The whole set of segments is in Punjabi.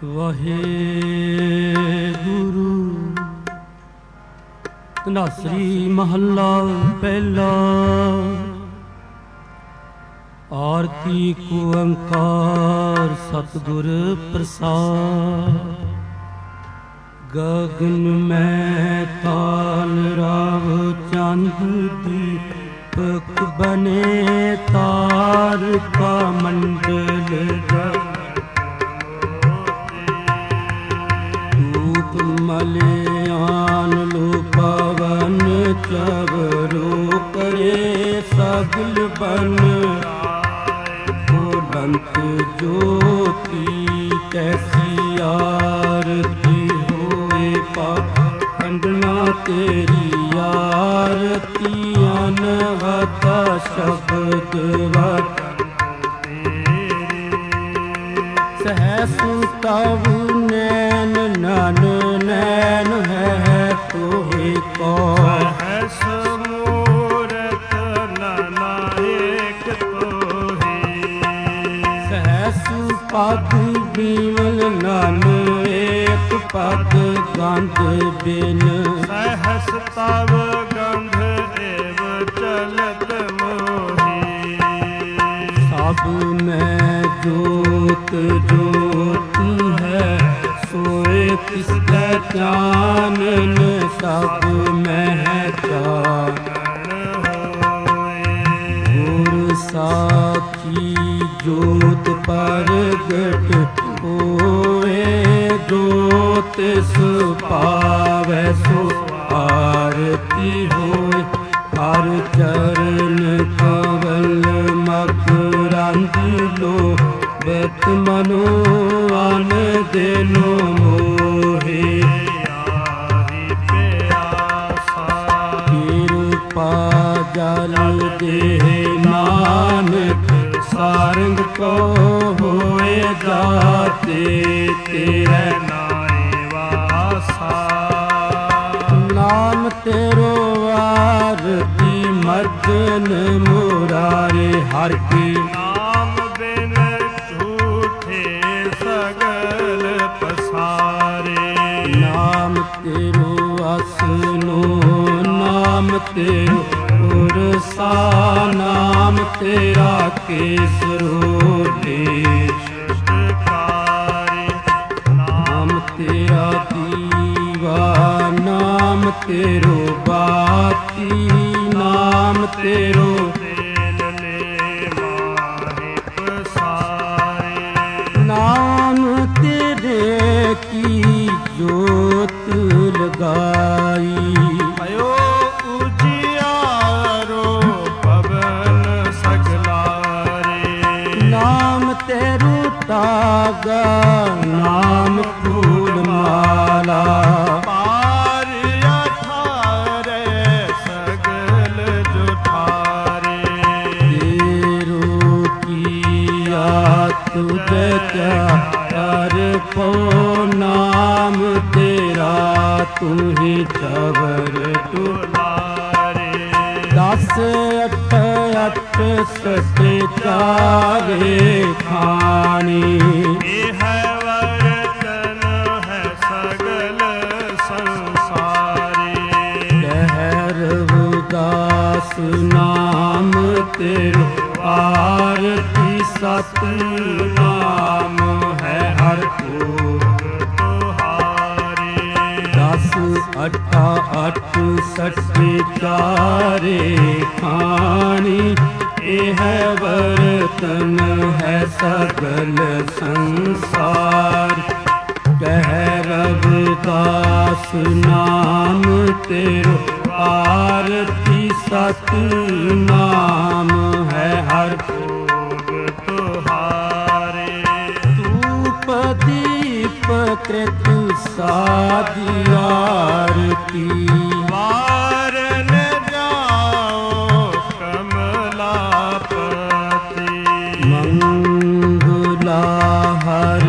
ਵਾਹਿਗੁਰੂ। ਧਨਾਸਰੀ ਮਹੱਲਾ ਪਹਿਲਾ। ਆਰਤੀ ਕੋ ਓੰਕਾਰ ਸਤਿਗੁਰ ਪ੍ਰਸਾਦਿ। ਗਗਨ ਮੈਂ ਤਾਲ ਰਾਵ ਚੰਦ ਦੀਪਕ ਬਨੇ ਤਾਰਕਾ ਮੰਡਲ ਧੂਪ ਮਲਿਆਨ ਲੋ ਪਵਨ ਚਵਰੋ ਕਰੇ ਸਗਲ ਬਨ ਬੁਲੰਦ ਜੋਤੀ ਕੈਸੀ ਆਰਤੀ ਹੋਏ ਪਾਖੰਡਨਾ ਤੇਰੀ ਆਰਤੀ ਅਨਹਦ ਸ਼ਬਦ ਵਤ ਸਹਸ ਤਵ ਨੈਣ ਨਨ ਨੈਣ ਹੈ ਤੋਹਿ ਕੋ ਸਹਸ ਮੂਰਤ ਨਾਇਕ ਤੋਹਿ ਸਹਸ ਪਦ ਬੀਵਲ ਨਨ ਏਕ ਪਦ ਗੰਧ ਬਿਨ ਸਹਸ ਤਵ ਗੰਧ ਏਵ ਚਲਤ ਮੋਹੀ ਸਭ ਮੈਂ ਜੋਤ ਜੋਤ ਹੈ ਸੋਏ ਕਿਸਕਾ ਚਾਨਨ ਸਭ ਮਹਿ ਚਾਨਣ ਹੋਏ ਗੁਰ ਸਾਖੀ ਜੋਤ ਪ੍ਰਗਟ ਹੋਏ ਜੋਤ ਸੁਪਾਵੈ ਸੋ ਆਰਤੀ ਹੋਏ ਹਰ ਚਰਨ ਕਵਲ ਮਕਰੰਦ ਲੋ ਬਤ ਮਨੋ ਅਨ ਦੇਨੋ ਮੋਹੇ ਆਹੀ ਪਿਆਸਾ ਕਿਰਪਾ ਜਲ ਦੇਹ ਨਾਨਕ ਸਾਰੰਗ ਕੋ ਹੋਏ ਜਾਤੇ ਤੇਰੇ ਨਾਏ ਵਾਸਾ ਨਾਮ ਤੇਰੋ ਆਰਤੀ ਮਰਜਨ ਮੁਰਾਰੇ ਹਰ ਕੀ ਨਾਮ ਬਿਨ ਝੂਠੇ ਸਗਲ ਪਸਾਰੇ ਨਾਮ ਤੇਰੋ ਅਸਨੋ ਨਾਮ ਤੇਰੋ ਉਰਸਾ ਨਾਮ ਤੇਰਾ ਕੇਸਰੋ ਦੇਸ਼ਕਾਰੇ ਨਾਮ ਤੇਰਾ ਦੀਵਾ ਨਾਮ ਤੇਰੋ ਬਾਤੀ ਨਾਮ ਤੇਰੋ ਨਾਮ ਤੇਰੇ ਕੀ ਜੋਤ ਲਗਾਈ ਭਇਓ ਉਜਿਆਰੋ ਪਵਨ ਸਗਲਾਰੇ ਨਾਮ ਤੇਰੂ ਤਾਗਾ ਨਾਮ ਫੂਲ ਮਾਲਾ ਪਾਰ ਅਠਾਰੇ ਸਗਲ ਜੁਠਾਰੇ ਤੇਰੂ ਕੀਆ ਤੁਝੇ ਚਾਰ ਪੋ ਨਾਮ ਤੇਰਾ ਤੂੰ ਹੀ ਚਵਰ ਤੁਲਾਰੇ ਦਸ ਅਠ ਅਠ ਸਤੇ ਚਾਰੇ ਖਾਣੀ ਇਹ ਹੈ ਵਰਤਨ ਹੈ ਸਗਲ ਸੰਸਾਰੇ ਕਹਿ ਰਵਿਦਾਸ ਨਾਮ ਤੇਰੋ ਆਰਤੀ ਸਤ ਨਾਮ ਹੈ ਹਰ ਭੋਗ ਤੁਹਾਰੇ ਦਸ ਅਠਾ ਅਠ ਸੱਠੇ ਚਾਰੇ ਖਾਣੀ ਇਹ ਹੈ ਵਰਤਨ ਹੈ ਸਗਲ ਸੰਸਾਰ ਕਹਿ ਰਵਿਦਾਸ ਨਾਮ ਤੇਰੋ ਆਰਤੀ ਸਤ ਨਾਮ ਹੈ ਹਰ ਭੋਗ ਤੁਹਾਰੇ ਧੂਪ ਦੀਪ ਕ੍ਰਿਤ ਸਾਧਿ ਆਰਤੀ ਵਾਰਨ ਜਾਓ ਕਮਲਾਪਤੀ ਮੰਗਲਾ ਹਰ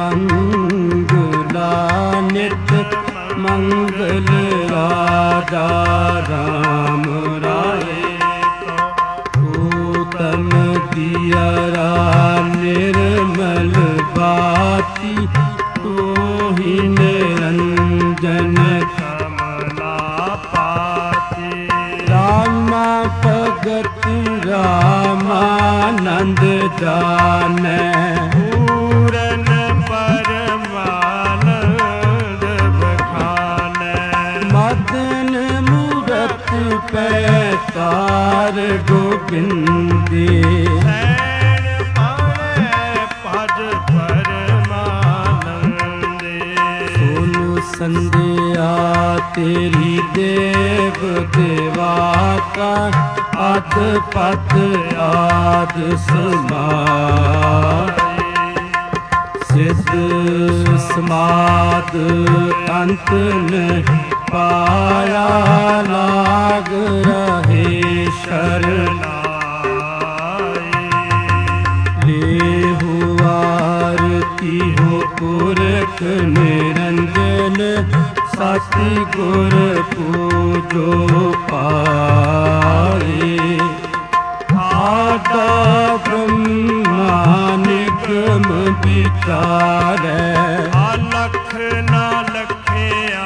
ਮੰਗਲਾ ਨਿਤ ਮੰਗਲ ਰਾਜਾ ਰਾਮ ਰਾਏ ਤਨ ਦਿਯਰਾ ਨਿਰਮਲ ਬਾਤੀ ਭਗਤ ਰਾਮਾਨੰਦ ਜਾਣੈ। ਪੂਰਨ ਪਰਮਾਨੰਦ ਬਖਾਨੈ। ਮਦਨ ਮੂਰਤ ਪੈਤਾਰ ਗੋਬਿੰਦੇ। ਸੈਣ ਪਾਣੈ ਭਜ ਪਰਮਾਨੰਦੇ। ਸੋਨੂ ਸੰਧਿਆ ਤੇਰੀ ਦੇਵ ਦੇਵਾ ਕਾ ਅਦ ਪਤ ਆਦ ਸਮਾਏ। ਸਿਧ ਸਮਾਦ ਅੰਤ ਨ ਪਾਇਆ ਲਾਗ ਰਹੇ ਸ਼ਰਨਾਏ। ਲੇਹੁ ਆਰਤੀ ਹੋ ਪੁਰਖ ਨਿਰੰਜਨ ਸਤਿ ਗੁਰ ਪੂਜੋ ਪਾਏ। ਆਦਾ ਬ੍ਰਹਮਾ ਨਿਗਮ ਵਿਚਾਰੈ। ਅਲਖ ਨਾ ਲਖਿਆ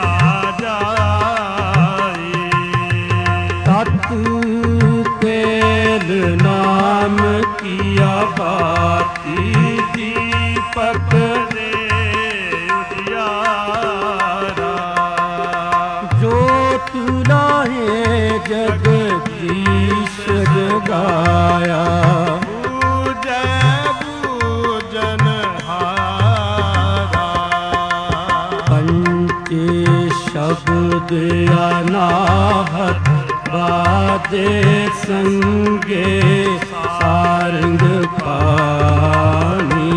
ਜਾਏ। ਤਤ ਤੇਲ ਨਾਮ ਕੀਆ ਬਾਤੀ ਦੀਪਕ ਦੇ ਉਜਿਆਰਾ। ਜੋਤ ਲਾਹੇ ਜਗਦੀਸ਼ ਜਗਾਇਆ। ਪੂਜੈ ਪੂਜਨ ਹਾਰਾ। ਪੰਚੇ ਸ਼ਬਦ ਅਨਾਹਤ ਬਾਜੇ ਸੰਗੇ ਸਾਰੰਗ ਪਾਣੀ।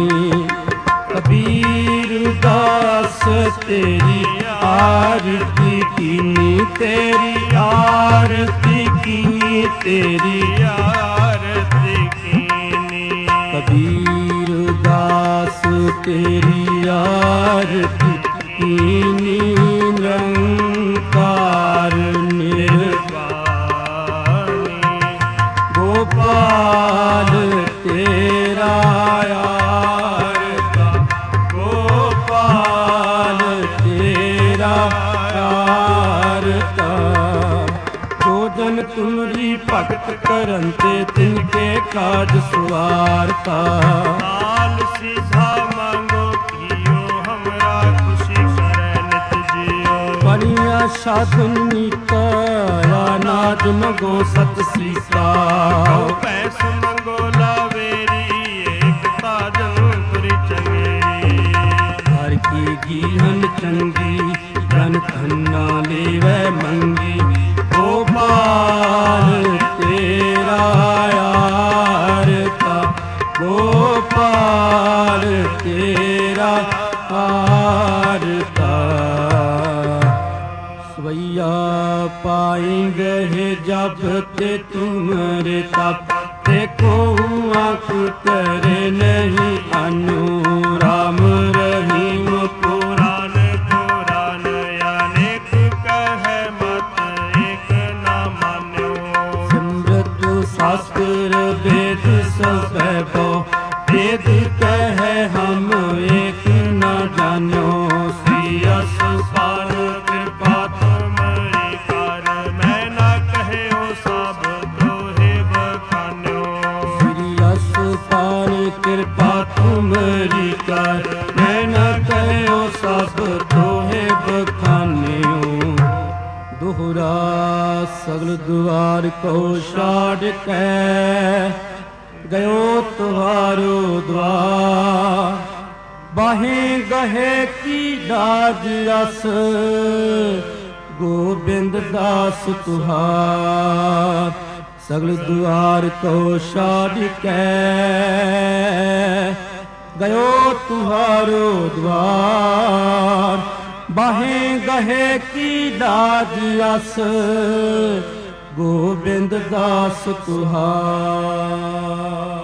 ਕਬੀਰ ਦਾਸ ਤੇਰੀ ਆਰਤੀ ਕੀਨੀ। ਤੇਰੀ ਆਰਤੀ ਕੀਨੀ। ਤੇਰੀ ਆਰਤੀ ਕੀਨੀ। ਕਬੀਰ ਦਾਸ ਤੇਰੀ ਆਰਤੀ ਕੀਨੀ। ਨਿਰੰਕਾਰ ਨਿਰਵਾਣੀ। ਗੋਪਾਲ ਤੇਰਾ ਆਰਤਾ। ਗੋਪਾਲ ਤੇਰਾ ਆਰਤਾ। ਜੋ ਜਨ ਤੁਮਰੀ ਭਗਤ ਕਰਨ ਤੇ ਤਿਨਕੇ ਕਾਜ ਸਵਾਰਤਾ। ਨਾਲ ਸਿਧਾ ਮੰਗੋ ਕੀਓ ਹਮਰਾ ਖੁਸ਼ੀ ਕਰੈ ਨਿਤ ਜਿਓ। ਬਣਿਆ ਸਾਧਨ ਨੀਤਾ ਨਾਦ ਮਗੋ ਸਤ ਸੀਤਾ। ਪੈਸ ਮੰਗੋ ਲਾਵੇਰੀ ਏਕ ਤਾਜਨ ਤੁਰਿ ਚੰਗੇਰੀ। ਹਰ ਕੀ ਗੀਹਨ ਚੰਗੀ ਜਨ ਖੰਨਾ ਲੇਵੈ ਮੰਗੀ। ਗੋਪਾਲ ਤੇਰਾ ਆਰਤਾ। ਗੋਪਾਲ ਤੇਰਾ ਆਰਤਾ। ਸਵਈਆ ਪਾਈ ਗਏ ਜਬ ਤੇ ਤੁਮਰੇ ਤਪ। ਤੇ ਕੋ ਆਖ ਤਰੇ ਨਹੀਂ ਅਨੂ ਰਾਮ ਰਹੀਮ ਪੁਰਾਨ ਪੁਰਾਨ ਅਨੇਕ ਕਹਿ ਮਤ ਏਕ ਨਾ ਮਾਨਿਓ। ਸਿਮਰਤ ਸ਼ਾਸਤਰ ਵੇਦ ਸਭੈ ਬੋ। ਵੇਦ ਕਹਿ ਹਮ ਏਕ ਨਾ ਜਾਣਿਓ। ਸ੍ਰੀ ਅਸਪਾਲ ਕਿਰਪਾ ਤੁਮਰੀ ਕਰ ਮੈਂ ਨਾ ਕਹਿਓ ਸਭ ਦੋਹੇ ਬਖਾਨਿਓ। ਸ੍ਰੀ ਅਸਪਾਲ ਕਿਰਪਾ ਤੁਮਰੀ ਕਰ ਮੈਂ ਨ ਕਹਿਓ ਸਭ ਦੋਹੇ ਬਖਾਨਿਓ। ਦੋਹਰਾ ਸਗਲ ਦੁਆਰ ਕੋ ਛਾੜ ਕੇ ਗਇਓ ਤੁਹਾਰੋ ਦਵਾਰ। ਬਾਹੇ ਗਹੇ ਕੀ ਲਾਜ ਅਸ ਗੋਬਿੰਦ ਦਾਸ ਤੁਹਾਰ। ਸਗਲ ਦੁਆਰ ਕੋ ਛਾੜ ਕੇ ਗਇਓ ਤੁਹਾਰੋ ਦਵਾਰ। ਬਾਹੇ ਗਹੇ ਕੀ ਲਾਜ ਅਸ ਗੋਬਿੰਦ ਦਾਸ ਤੁਹਾਰ।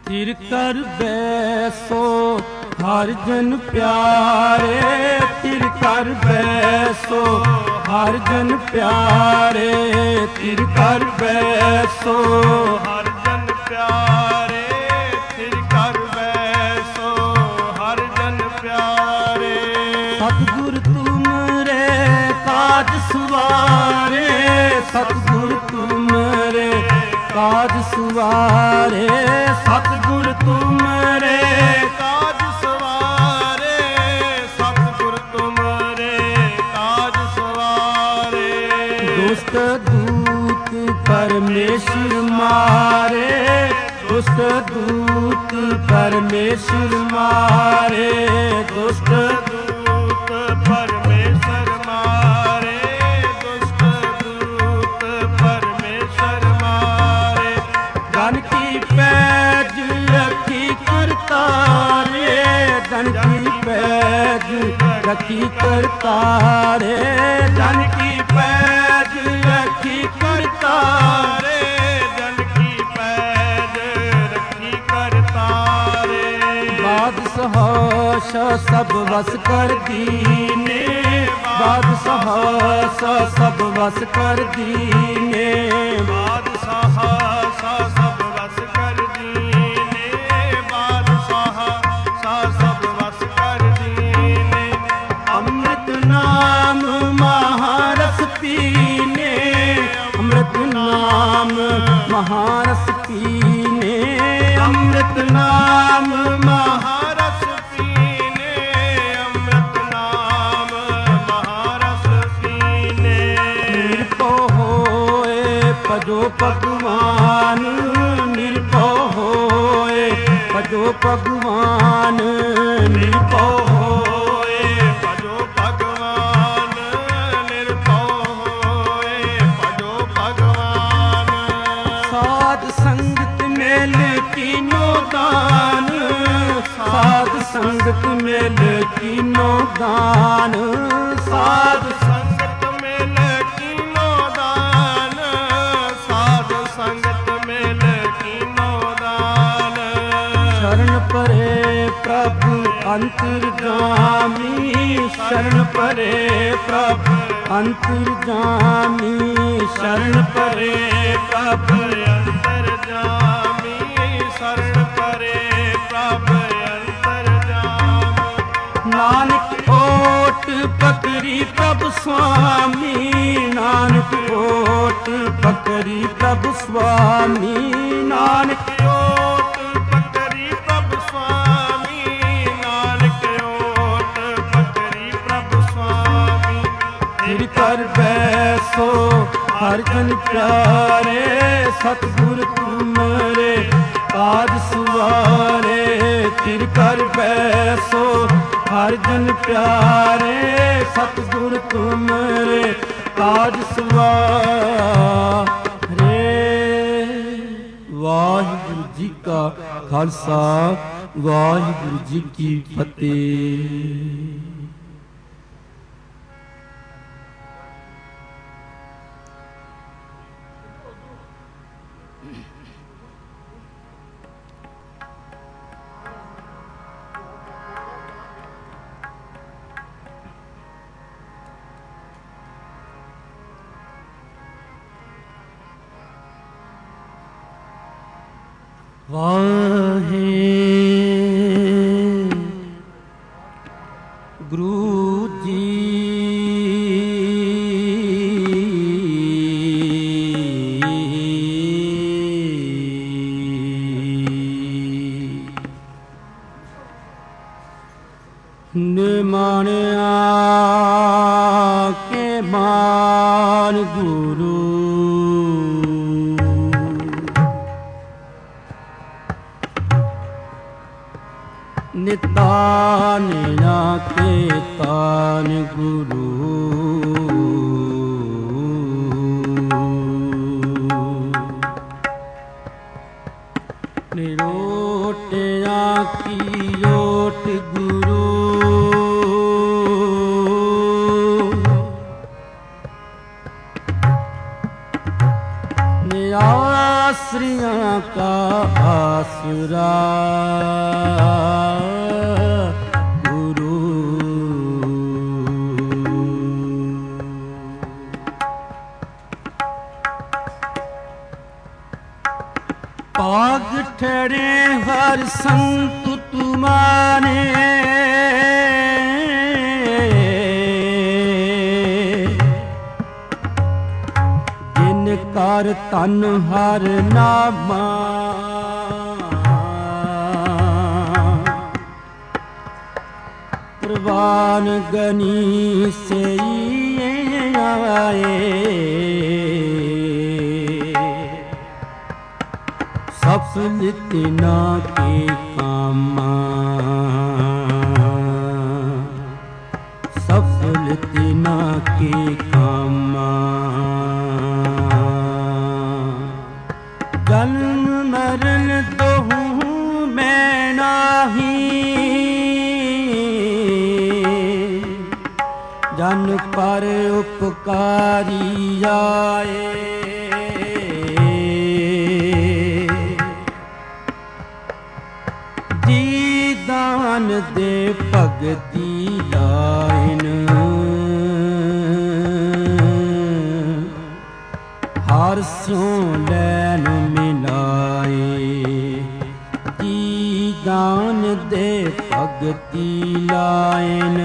ਤਿਰ ਕਰ ਬੈਸੋ ਹਰ ਜਨ ਪਿਆਰੇ, ਤਿਰ ਕਰ ਬੈਸੋ ਹਰ ਜਨ ਪਿਆਰੇ, ਤਿਰ ਕਰ ਬੈਸੋ ਹਰ ਜਨ ਪਿਆਰੇ, ਤਿਰ ਕਰ ਬੈਸੋ ਹਰ ਜਨ ਪਿਆਰੇ। ਸਤਿਗੁਰ ਤੁਮਰੇ ਕਾਜ ਸੁਵਾਰੇ, ਸਤਿਗੁਰ ਤੁਮਰੇ ਕਾਜ ਸੁਵਾਰੇ, ਸਤਿਗੁਰ ਤੁਮਰੇ ਕਾਜ ਸਵਾਰੇ, ਸਤਿਗੁਰ ਤੁਮਰੇ ਕਾਜ ਸਵਾਰੇ। ਦੁਸ਼ਟ ਦੂਤ ਪਰਮੇਸ਼ਰ ਮਾਰੇ, ਦੁਸ਼ਟ ਦੂਤ ਪਰਮੇਸ਼ਰ ਮਾਰੇ, ਦੁਸ਼ਟ ਦੂਤ ਪਰਮੇਸ਼ਰ ਮਾਰੇ, ਦੁਸ਼ਟ ਦੂਤ ਪਰਮੇਸ਼ਰ ਮਾਰੇ। ਜਨ ਕੀ ਪੈਜ ਰੱਖੀ ਕਰਤਾਰੇ, ਜਨ ਕੀ ਪੈਜ ਰੱਖੀ ਕਰਤਾਰੇ, ਜਨ ਕੀ ਪੈਜ ਰੱਖੀ ਕਰਤਾਰੇ। ਜਨ ਕੀ ਪੈਜ ਰੱਖੀ ਕਰਤਾਰੇ। ਬਾਦਸ਼ਾਹ ਸਭ ਵਸ ਕਰ ਦੀਨੇ, ਬਾਦਸ਼ਾਹ ਸਭ ਵਸ ਕਰ ਦੀਨੇ, ਬਾਦਸ਼ਾਹ ਸਭ ਵਸ ਕਰ ਦੀਨੇ, ਬਾਦਸ਼ਾਹ ਸਭ ਵਸ ਕਰ ਦੀਨੇ। ਅੰਮ੍ਰਿਤ ਨਾਮ ਮਹਾਰਸ ਪੀਨੇ, ਅੰਮ੍ਰਿਤ ਨਾਮ ਮਹਾਰਸ ਪੀਨੇ, ਅੰਮ੍ਰਿਤ ਨਾਮ ਮਹਾਰਸ ਪੀਨੇ, ਅੰਮ੍ਰਿਤ ਨਾਮ ਮਹਾਰਸ ਪੀਨੇ। ਨਿਰਭਉ ਹੋਏ ਭਜੋ ਭਗਵਾਨ, ਨਿਰਭਉ ਹੋਏ ਭਜੋ ਭਗਵਾਨ, ਨਿਰਭਉ ਹੋਏ ਭਜੋ ਭਗਵਾਨ, ਨਿਰਭਉ ਹੋਏ ਭਜੋ ਭਗਵਾਨ। ਸਾਧ ਸੰਗਤ ਮੇਲ ਕੀਨੋ ਦਾਨ, ਸਾਧ ਸੰਗਤ ਮੇਲ ਕੀਨੋ ਦਾਨ, ਸਾਧ ਸੰਗਤ ਮਿਲ ਕੀਨੋ ਦਾਨ, ਸਾਧ ਸੰਗਤ ਮਿਲ ਕੀਨੋ ਦਾਨ। ਸ਼ਰਨ ਪਰੇ ਪ੍ਰਭ ਅੰਤਰਜਾਮੀ, ਸ਼ਰਨ ਪਰੇ ਪ੍ਰਭ ਅੰਤਰਜਾਮੀ, ਸ਼ਰਨ ਪਰੇ ਪ੍ਰਭ ਅੰਤਰਜਾਮੀ, ਸ਼ਰਨ ਪਰੇ ਪ੍ਰਭ ਅੰਤਰਜਾਮ। ਨਾਨਕ ਓਟ ਪਕਰੀ ਪ੍ਰਭ ਸੁਆਮੀ, ਨਾਨਕ ਓਟ ਪਕਰੀ ਪ੍ਰਭ ਸੁਆਮੀ, ਨਾਨਕ ਓਟ ਪਕਰੀ ਪ੍ਰਭ ਸੁਆਮੀ, ਨਾਨਕ ਓਟ ਪਕਰੀ ਪ੍ਰਭ ਸੁਆਮੀ। ਤਿਰ ਕਰ ਬੈਸੋ ਹਰ ਜਨ ਪਿਆਰੇ, ਸਤਿਗੁਰ ਤੁਮਰੇ ਕਾਜ ਸੁਵਾਰੇ, ਤਿਰ ਕਰ ਬੈਸੋ ਹਰ ਜਨ ਪਿਆਰੇ, ਸਤਿਗੁਰ ਤੁਮਰੇ ਕਾਜ ਸੁਵਾਰੇ। ਵਾਹਿਗੁਰੂ ਜੀ ਕਾ ਖਾਲਸਾ, ਵਾਹਿਗੁਰੂ ਜੀ ਕੀ ਫਤਿਹ। ਵਾਹੇ ਗੁਰੂ ਜੀ ਨਿਮਾਣਿਆ ਕੇ ਮਾਨ ਗੁਰੂ ਨਿਤਾਨ ਨਾ ਕੇ ਤਾਨ ਗੁਰੂ ਨਿਰੋਟਿਆ ਕੀ ਓਟ ਗੁਰੂ ਨਿਆਸ ਆਸਰਿਆਂ ਕਾ ਆਸਰਾ ਗੁਰੂ। ਭਾਗ ਠਹਿਰੇ ਹਰ ਸੰਤ ਤੁਮਾਰੇ, ਜਿਨ ਕਰ ਤਨ ਹਰ ਨਾਮਾ। ਪ੍ਰਵਾਨ ਗਨੀ ਸਈ ਆਏ, ਸਫਲ ਤਿਨਾ ਕੇ ਕਾਮਾ। ਸਫਲ ਤਿਨਾ ਕੇ ਕਾਮਾ। ਜਨਮ ਮਰਨ ਦੋਹੂ ਮੈਂ ਨਾਹੀ, ਜਨ ਪਰ ਉਪਕਾਰੀ ਆਏ। ਜੀ ਦਾਨ ਦੇ ਭਗਤੀ ਲਾਇਨ, ਹਰ ਸਿਉ ਲੈਨ ਮਿਲਾਏ। ਜੀ ਦਾਨ ਦੇ ਭਗਤੀ ਲਾਇਨ,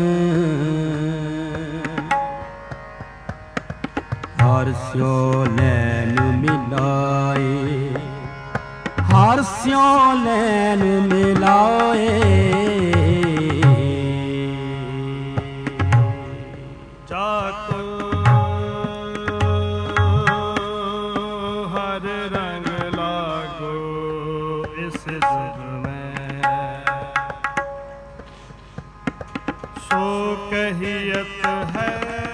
ਹਰ ਸਿਉ ਲੈਨ ਮਿਲਾਏ। ਹਰ ਸਿਉ ਲੈਨ ਮਿਲਾਏ। ਚਾਕੂ ਹਰ ਰੰਗ ਲਾਗੋ ਇਸ ਜਗ ਮੈਂ, ਸੋ ਕਹੀਅਤ ਹੈ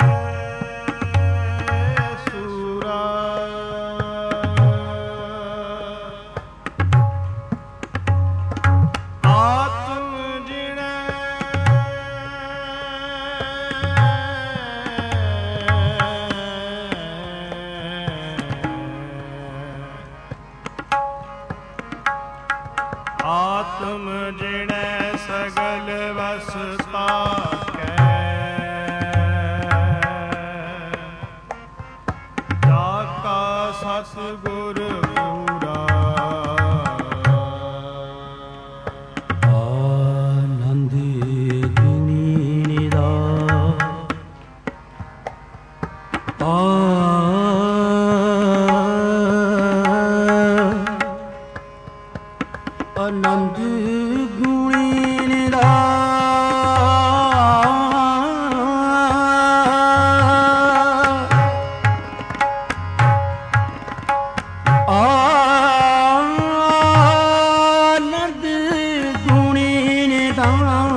ਆਤਮ ਜਿਣੈ ਸਗਲ ਵਸ ਪਾਕੈ, ਜਾ ਕਾ ਸਤਿਗੁਰ ਪੂਰਾ। ਆਨੰਦ ਗੁਣੀ ਨਿਧਾਨ, ਆਨੰਦ ਗੁਣੀ ਨਿਧਾਨ। ਆਨੰਦ ਗੁਣੀ ਨਿਧਾਨ,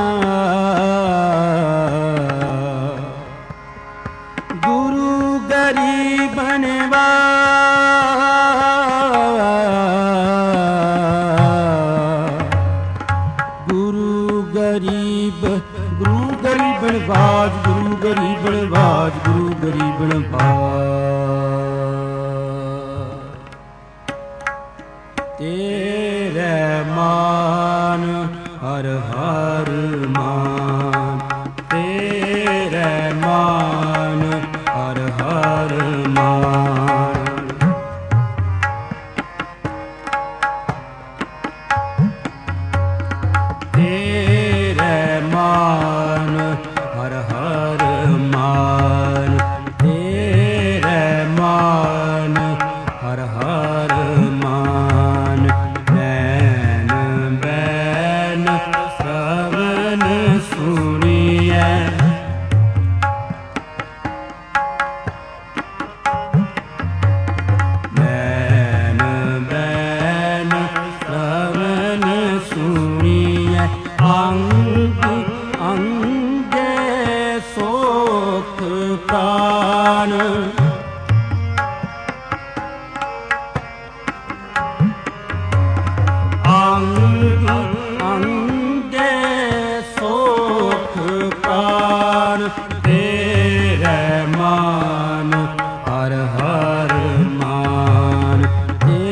ਗੁਰੂ ਗਰੀਬਨ ਗੁਰੂ ਗਰੀਬਨ ਬਾਜ, ਗੁਰੂ ਗਰੀਬਨ ਬਾਜ, ਗੁਰੂ ਗਰੀਬਨ ਬਾਜ। ਤੇਰੇ ਮਾਨ ਹਰ ਹਰ ਮਾਨ, ਤੇਰੇ ਮਾਨ ਹਰ ਹਰ ਮਾਨ। ਤੇਰੇ ਮਾਨ ਹਰ ਹਰ ਮਾਨ, ਤੇਰੇ ਮਾਨ ਹਰ ਹਰ ਮਾਨ। ਨੈਣ ਬੈਨ ਸਵਨ ਸੁਣੀਐ, ਨੈਣ ਬੈਨ ਸਵਨ ਸੁਣੀਐ। ਅੰਗ ਅੰਗੇ ਸੋਖ ਪ੍ਰਾਨ, ਅੰਗ ਅੰਗੇ ਸੋਖ ਪ੍ਰਾਨ। ਤੇਰੇ ਮਾਨ ਹਰ ਹਰ ਮਾਨ,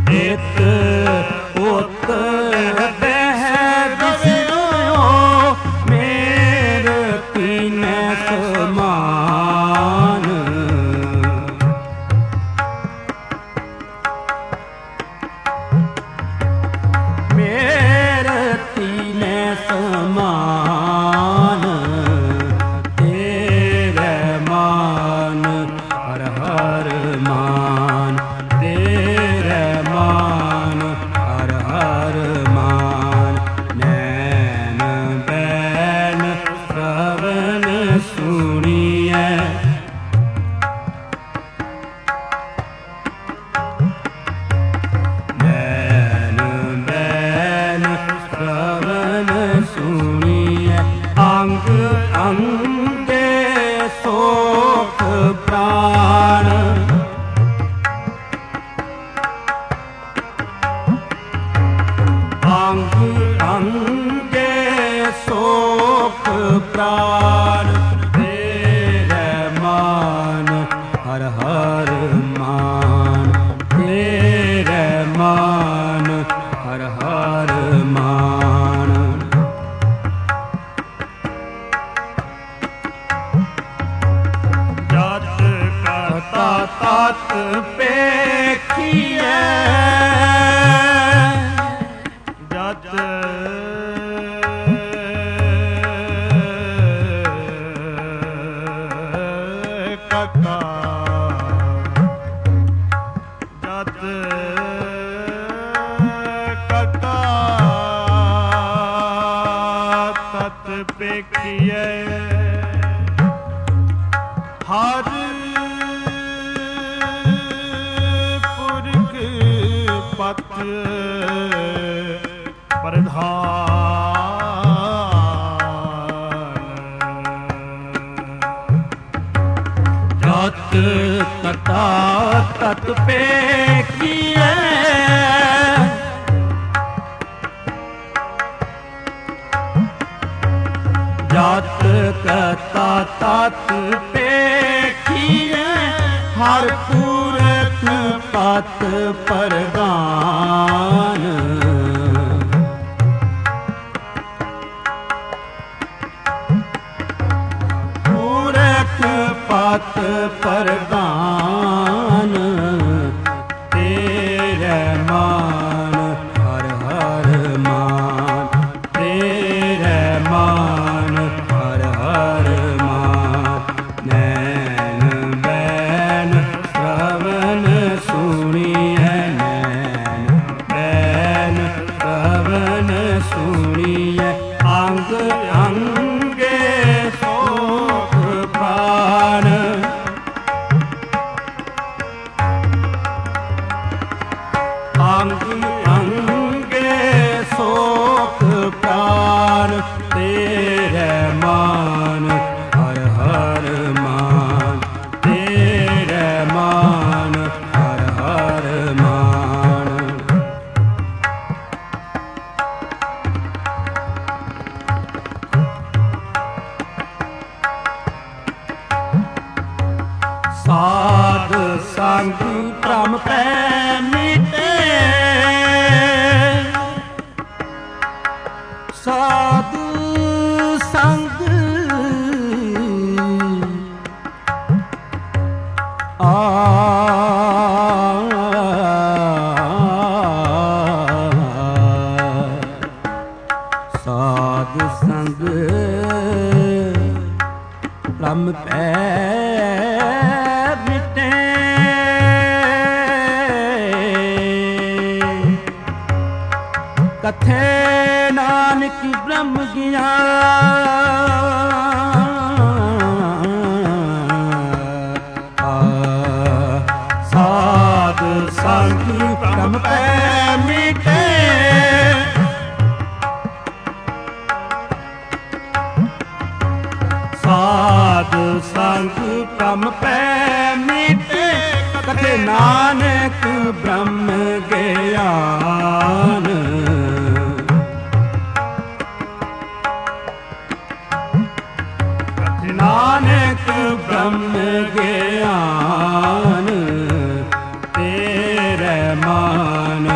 ਹਿਤ ਉਤ ਬਹਿ ਵਿਸਰਿਓ ਮੇਰੇ ਕੀਨੇ ਸਮਾਨ। ਮੇਰੇ ਕੀਨੇ ਸਮਾਨ ਤੇਰੇ ਮਾਨ ਹਰ ਹਰ ਮਾਨ ਤੇਰੇ ਮਾਨ ਹਰ ਹਰ ਮਾਨ। ਨੈਣ ਬੈਨ ਸ਼ਰਵਣ ਸੁਣੀਐ ਨੈਣ ਬੈਨ ਸ਼ਰਵਣ ਸੁਣੀਐ। ਅੰਗ ਅੰਗੇ ਸੋਖ ਪ੍ਰਾਣ ਅੰਗ ਅੰਗੇ ਸੋਖ ਪ੍ਰਾਣ ਤੇਰੇ ਮਾਨ ਹਰ ਹਰ ਮਾਨ ਤੇਰੇ ਮਾਨ ਹਰ ਹਰ ਮਾਨ। ਜਤ ਕਰਤਾ ਤਤ ਪੇਖੀਐ ਜਤ ਕਤਾ ਜਤ ਕਤਾ ਤਤ ਪੇਖੀਐ ਹਰ ਪੁਰਖ ਪਤ ਪ੍ਰਧਾਨ। ਜਤ ਕਤਾ ਤਤ ਪੇਖੀਐ ਜਤ ਕਤਾ ਤਤ ਪੇਖੀਐ ਹਰ ਪੁਰਖ ਪਤ ਪ੍ਰਧਾਨ। ਪੁਰਖ ਪਤ ਪ੍ਰਧਾਨ ਤੇਰੇ ਮਾਨ ਹਰ ਹਰ ਮਾਨ ਤੇਰੇ ਮਾਨ ਹਰ ਹਰ ਮਾਨ। ਨੈਣ ਬੈਨ ਸ਼ਰਵਣ ਸੁਣੀਐ ਨੈਣ ਬੈਨ ਸ਼ਰਵਣ ਸੁਣੀਐ। ਅੰਗ ਅੰਗੇ ਸੋਖ ਪ੍ਰਾਣ ਅੰਗ ਅੰਗੇ ਸੋਖ ਪ੍ਰਾਣ ਤੇਰੇ ਮਾਨ ਹਰ ਹਰ ਮਾਨ ਤੇਰੇ ਮਾਨ ਹਰ ਹਰ ਮਾਨ। ਸਾਧ ਸੰਗ ਭ੍ਰਮ ਪੈ ਮਿਟੇ ਸਾਧ ਸੰਗ ਸਾਧ ਸੰਗ ਭ੍ਰਮ ਪੈ ਮਿਟੇ ਕਥੇ ਨਾਨਕ ਬ੍ਰਹਮ ਗਿਆਨ। ਸਾਧ ਸੰਗ ਭ੍ਰਮ ਪੈ ਮਿਟੇ ਸਾਧ ਸੰਗ ਭ੍ਰਮ ਪੈ ਮਿਟੇ ਕਥੇ ਨਾਨਕ ਬ੍ਰਹਮ ਗਿਆਨ। ਨਾਨਕ ਬ੍ਰਹਮ ਗਿਆਨ ਤੇਰੇ ਮਾਨ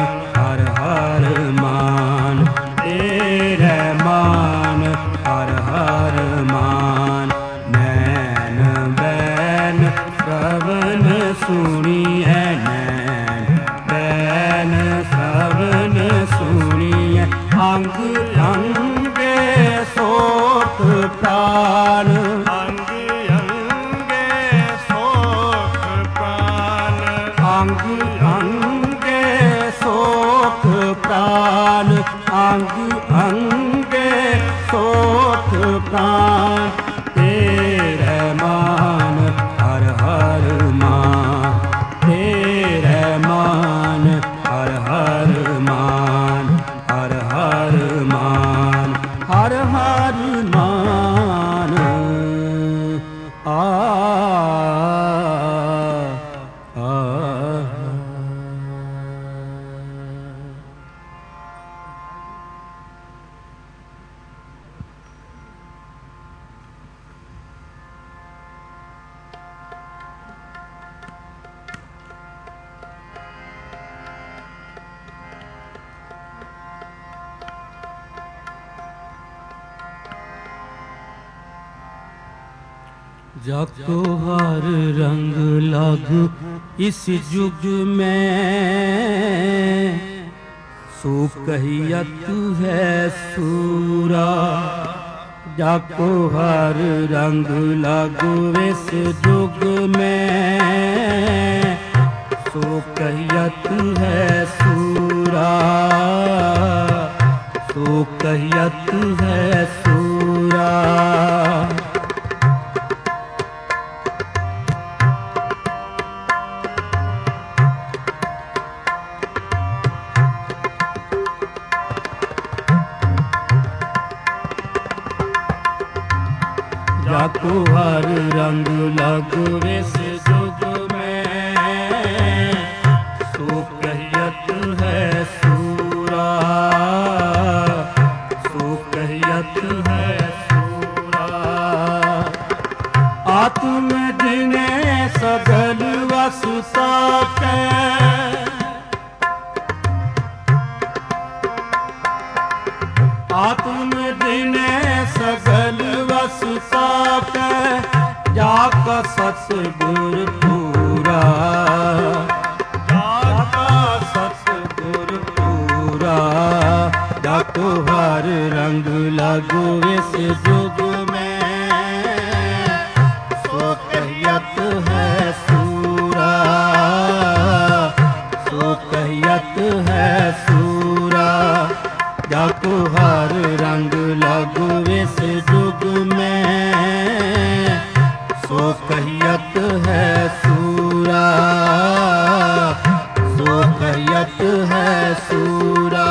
जाको हर रंग लागू इस युग में, सो कहियत है सूरा। जाको हर रंग लागू इस युग में, सो कहियत है सूरा, सो कहियत है सूरा। जाको हर रंग लागू इस युग में, सो कहियत है सूरा, सो कहियत है सूरा। आत्म जिने सगल वस साकै, आत्म जिने सगल वस साकै, जाका सतगुर पूरा, जाका सतगुर पूरा। जाको हर रंग लागू इस युग में, सो कहियत है सूरा, सो कहियत है सूरा। जाको हर रंग लागू इस युग में, सो कहियत है सूरा, सो कहियत है सूरा।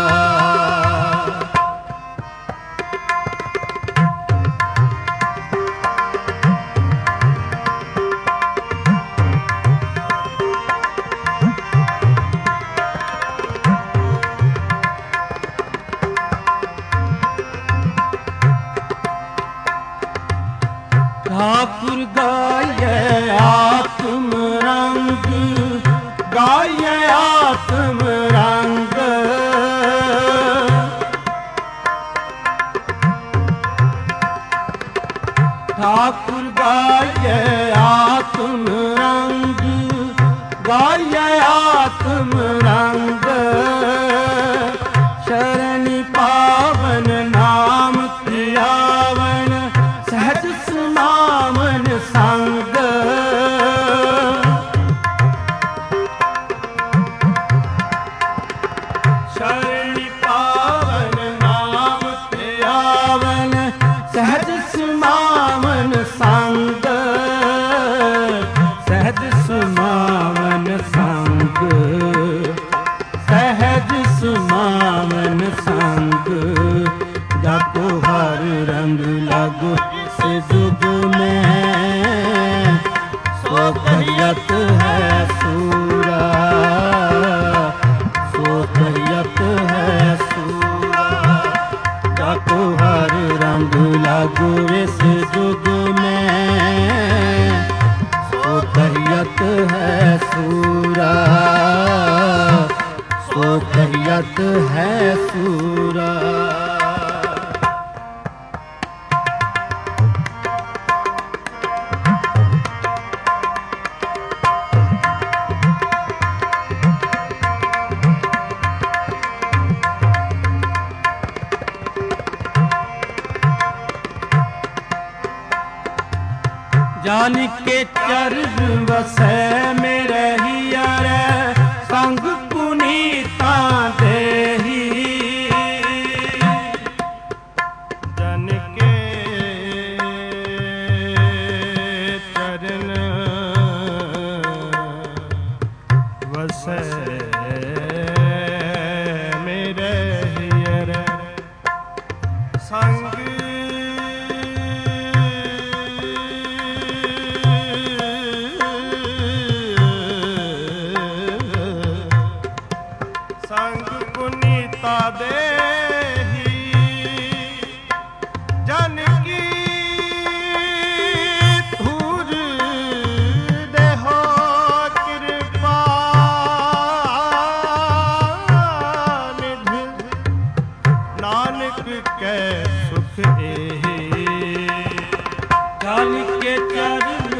ठाकुर गाये आत्म रंग, गाये आत्म रंग। ठाकुर गाये आत्म रंग, गाये आत्म रंग। शरणि पावन नाम धियावन, सहज सुनावन संग। शरणि पावन नाम धियावन, सहज सुनावन संग, सहज सुनावन संग, सहज सुनावन संग। जाको हर रंग लागू इस युग में, सो कहियत है सूरा, सो कहियत है सूरा। जाको हर रंग लागू इस युग में, सो कहियत है सूरा, सो कहियत है सूरा। जान के चरण वसै मेरे हियर, संग पुनीता देही। जन के चरण वसै मेरे हियर, संग संग पुनीता देही। जन की धूर देहो कृपा निधि, नानक के सुख एही। जान के चरण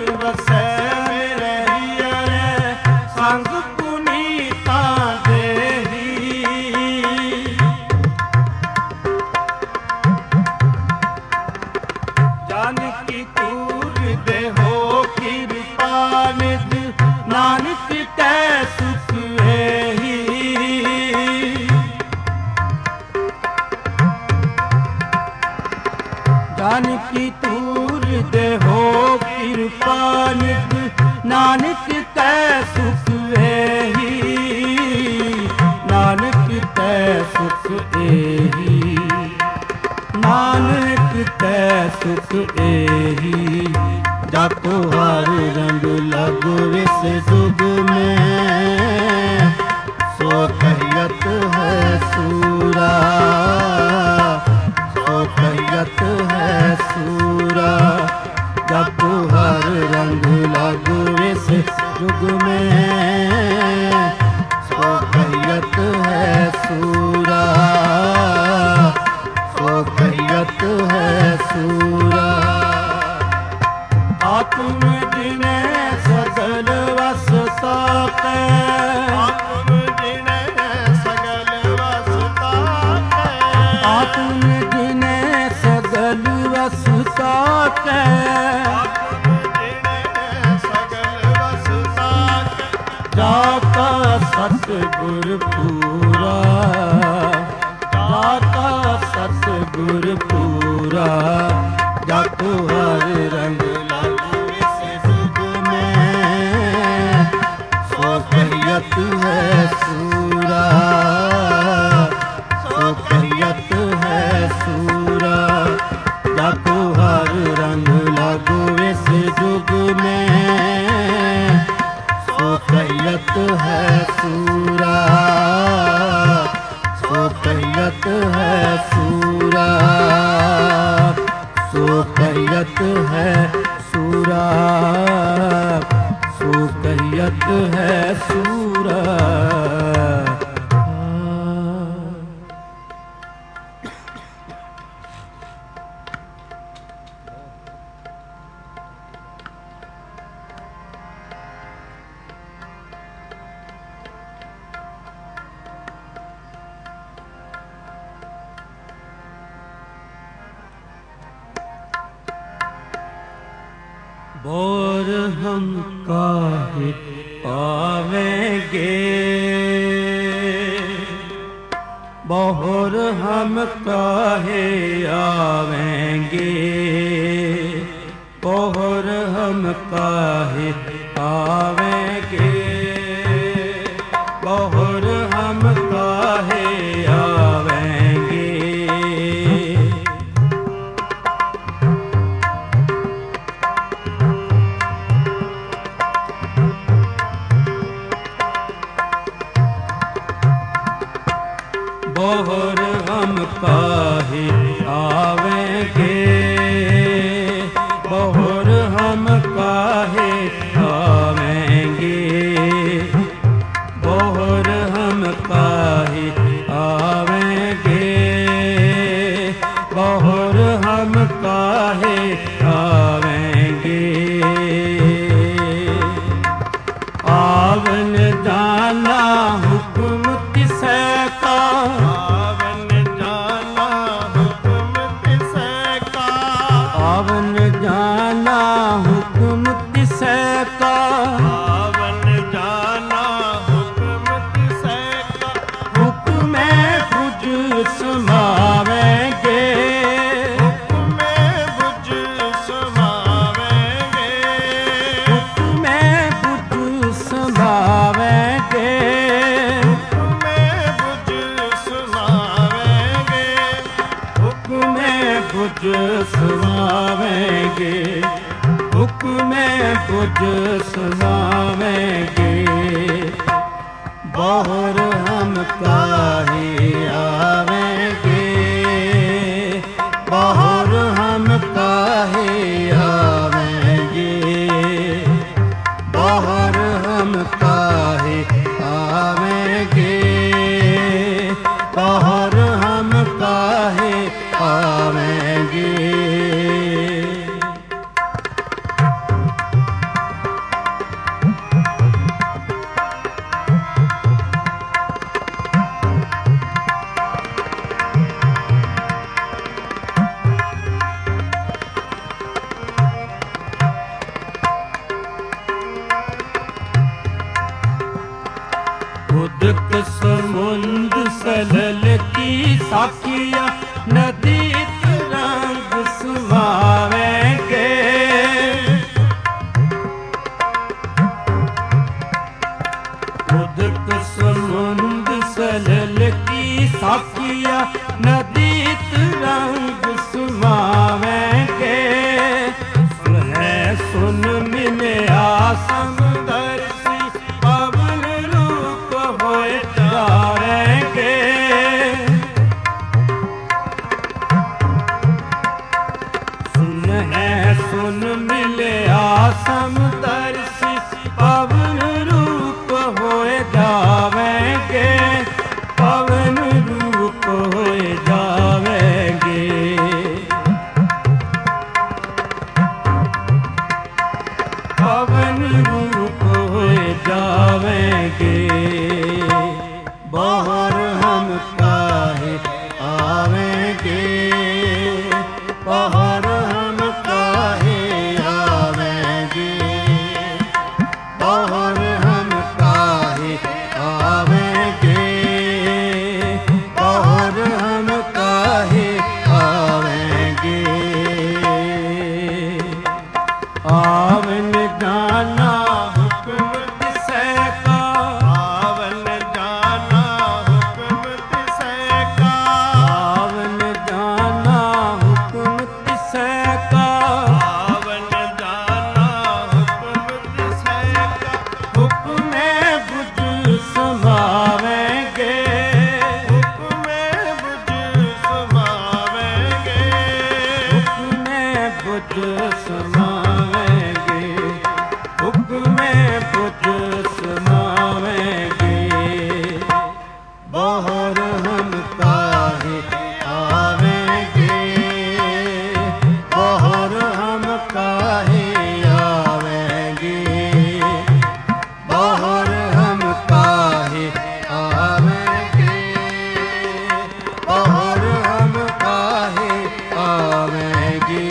कहियत है सूरा, सो कहियत है सूरा। जप हर रंग लागू इस युग में, सो कहियत है सूरा, सो कहियत है सूरा। आत्म जिने सगल वस ताकै, आत्म जिने सगल वस ताकै, आत्म जिने सगल वस ताकै। आत्म जिने सगल वस ताकै, जाका सतगुर पूरा, जाका सतगुर पूरा। जप हर रंग लागू इस युग में, सो कहियत है सूरा, सो कहियत है सूरा। जप हर रंग लागू इस युग में, सो कहियत है सूरा, सो कहियत है सूरा, सो कहियत है सूरा, सो कहियत है सूरा। बोर हम काहे पावेंगे, बोर हम काहे आवेंगे, बोर हम काहे आवेंगे, बोर हम काहे आवेंगे। बोहर हम काहे आवेंगे, बोहर हम काहे आवेंगे, बोहर हम काहे आवेंगे, बोहर हम काहे आवेंगे। आवन जाना हुक्म किसे का, आवन जाना हुक्म किसे का, आवन जाना हुक्म किसे का। आवन जाना हुक्म किसे का, हुक्म बुझ समावेंगे, हुक्म बुझ समावेंगे, हुक्म बुझ समावेंगे, हुक्म बुझ समावेंगे, हुक्म बुझ समावेंगे, हुक्म बुझ समावेंगे। बोहर हम काहे आवेंगे, बोहर हम काहे आवेंगे, बोहर हम काहे आवेंगे, बोहर हम काहे आवेंगे। उदक समुंद सलल की साखियाँ नदी रंग सुहावेंगे, उदक समुंद सलल की साखियाँ नदी रंग सुहावेंगे। सुन है सुन मिले आसम दर्शी पवन रूप होए तारे, बहुर हम काहे आवेंगे, बहुर हम काहे आवेंगे, बहुर हम काहे आवेंगे, बहुर हम काहे आवेंगे। आवन जाना हुक्म तिसै का, आवन जाना हुक्म तिसै का, आवन जाना हुक्म तिसै का, आवन जाना हुक्म तिसै का, हुक्मे बुझ समावेंगे, हुक्मे बुझ समावेंगे, हुक्मे बुझ समावेंगे, हुक्मे बुझ समावेंगे। बहुर हम काहे आवेंगे, बहुर हम काहे आवेंगे, बहुर हम काहे आवेंगे, बहुर हम काहे आवेंगे।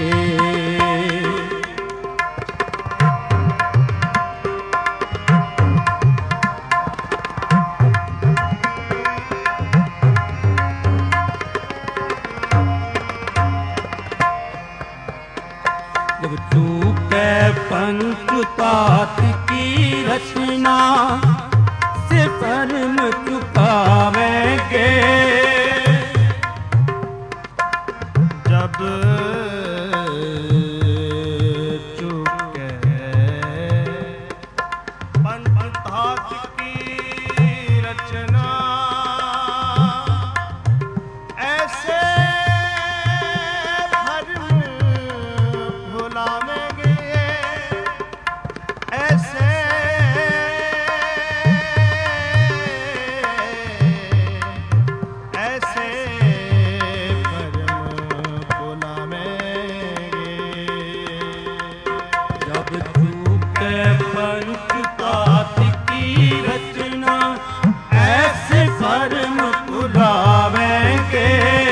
जब टूटे पंचतात की रचना से परम चुकावेंगे, जब चुके पंचतात की रचना ऐसे भरम भुलावेंगे, ऐसे ऐसे भरम भुलावेंगे। जब टूटे पंचतात की रचना ऐसे परम भुलावेंगे,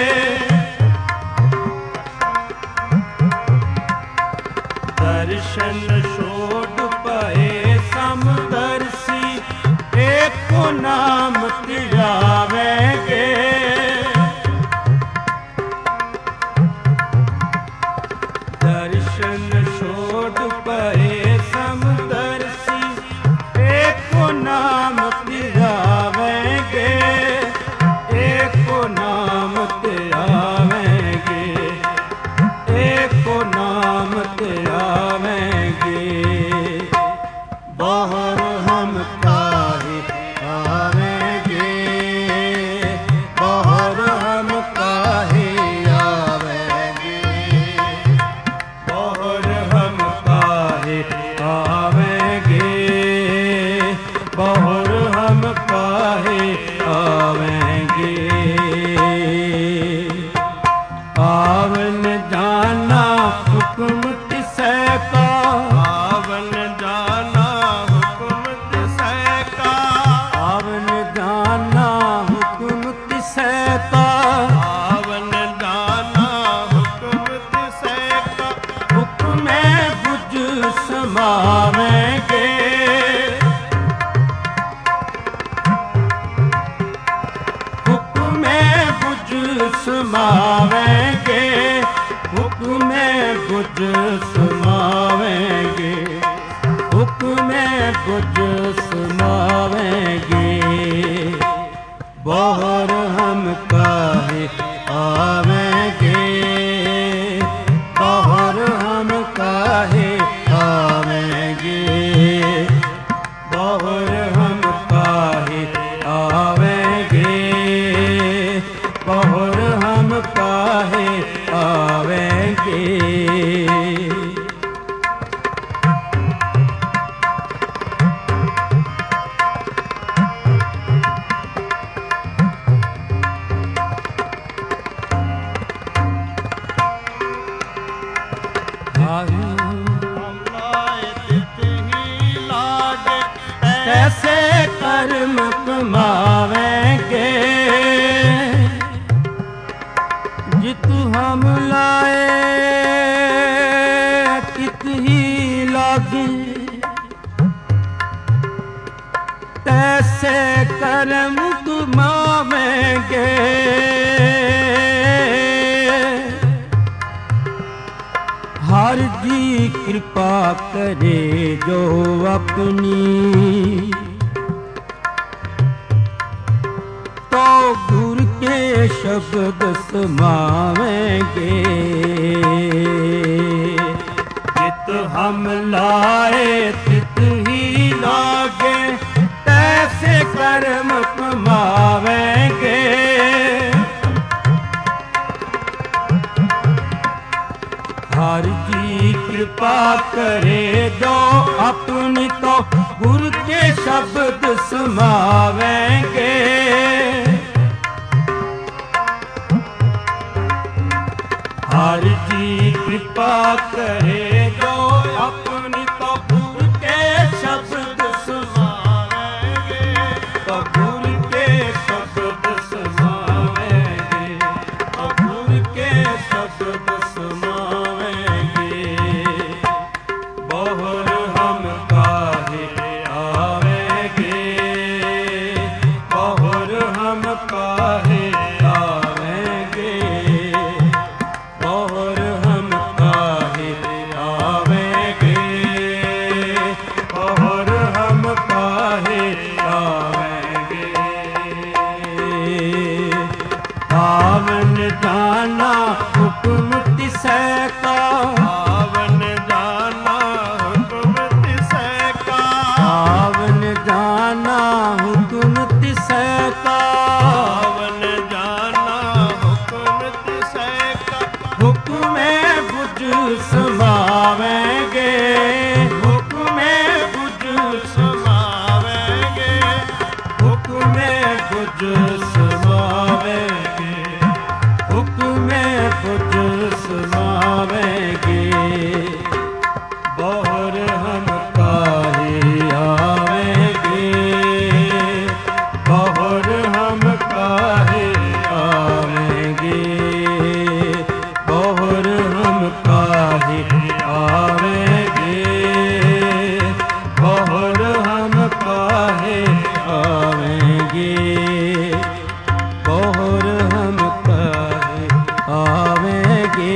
दर्शन छोड़ पए समदर्शी एको नाम तिरावेंगे, दर्शन छोड़ पए समदर्शी एको नाम तिरावेंगे, एको नाम तिरावेंगे, एको नाम तिरावेंगे। बहुर हम काहे आवेंगे, बहुर हम काहे आवेंगे, बहुर हम काहे आवेंगे, बहुर हम काहे आवेंगे। आवन जाना हुक्म तिसै का, आवन जाना हुक्म तिसै का, आवन जाना हुक्म तिसै का, आवन जाना हुक्म तिसै का, हुक्मे बुझ समावेंगे, हुक्मे बुझ समावेंगे, हुक्मे बुझ समावेंगे, हुक्मे बुझ समावेंगे। बहुर हम काहे आवेंगे, बहुर हम काहे आवेंगे, बहुर हम काहे आवेंगे, बहुर हम काहे आवेंगे। कैसे कर्म कमावेंगे, कर्म कमावेंगे। हर जी कृपा करे जो अपनी, तो गुरु के शब्द समावेंगे। जित हम लाए तित ही लागे, तैसे कर्म कमावेंगे। हर जी कृपा करे जो अपनी, तो गुरु के शब्द समावेंगे। हर जी कृपा करे जो अपनी, तो गुरु के शब्द समावेंगे। तो गुरु के शब्द समावेंगे, तो गुरु के शब्द समावेंगे। बहुर हम काहे आवेंगे, बहुर हम काहे आवेंगे, बहुर हम काहे आवेंगे, बहुर हम काहे आवेंगे। पावन जाना हुक्म तिसै का, पावन जाना हुक्म तिसै का, पावन जाना हुक्म तिसै का। पावन जाना हुक्म तिसै का। हुक्म बुझ समावेंगे, हुक्म बुझ समावेंगे, हुक्म बुझ समावेंगे, हुक्म बुझ समावेंगे। बहुर हम काहे आवेंगे, बहुर हम काहे आवेंगे, बहुर हम काहे आवेंगे, बहुर हम काहे आवेंगे, बहुर हम काहे आवेंगे,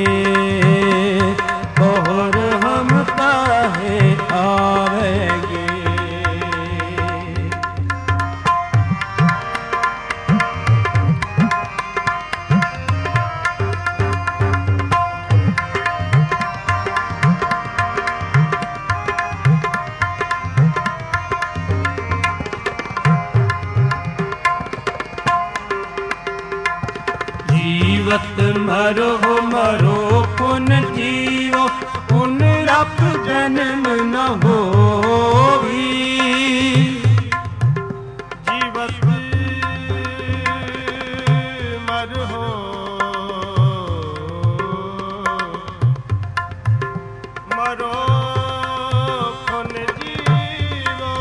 बहुर हम काहे आवेंगे। जीवत मरो मरो पुन जीवो, पुनरप जन्म न होवी। जीवत मरहो मरो पुन जीवो,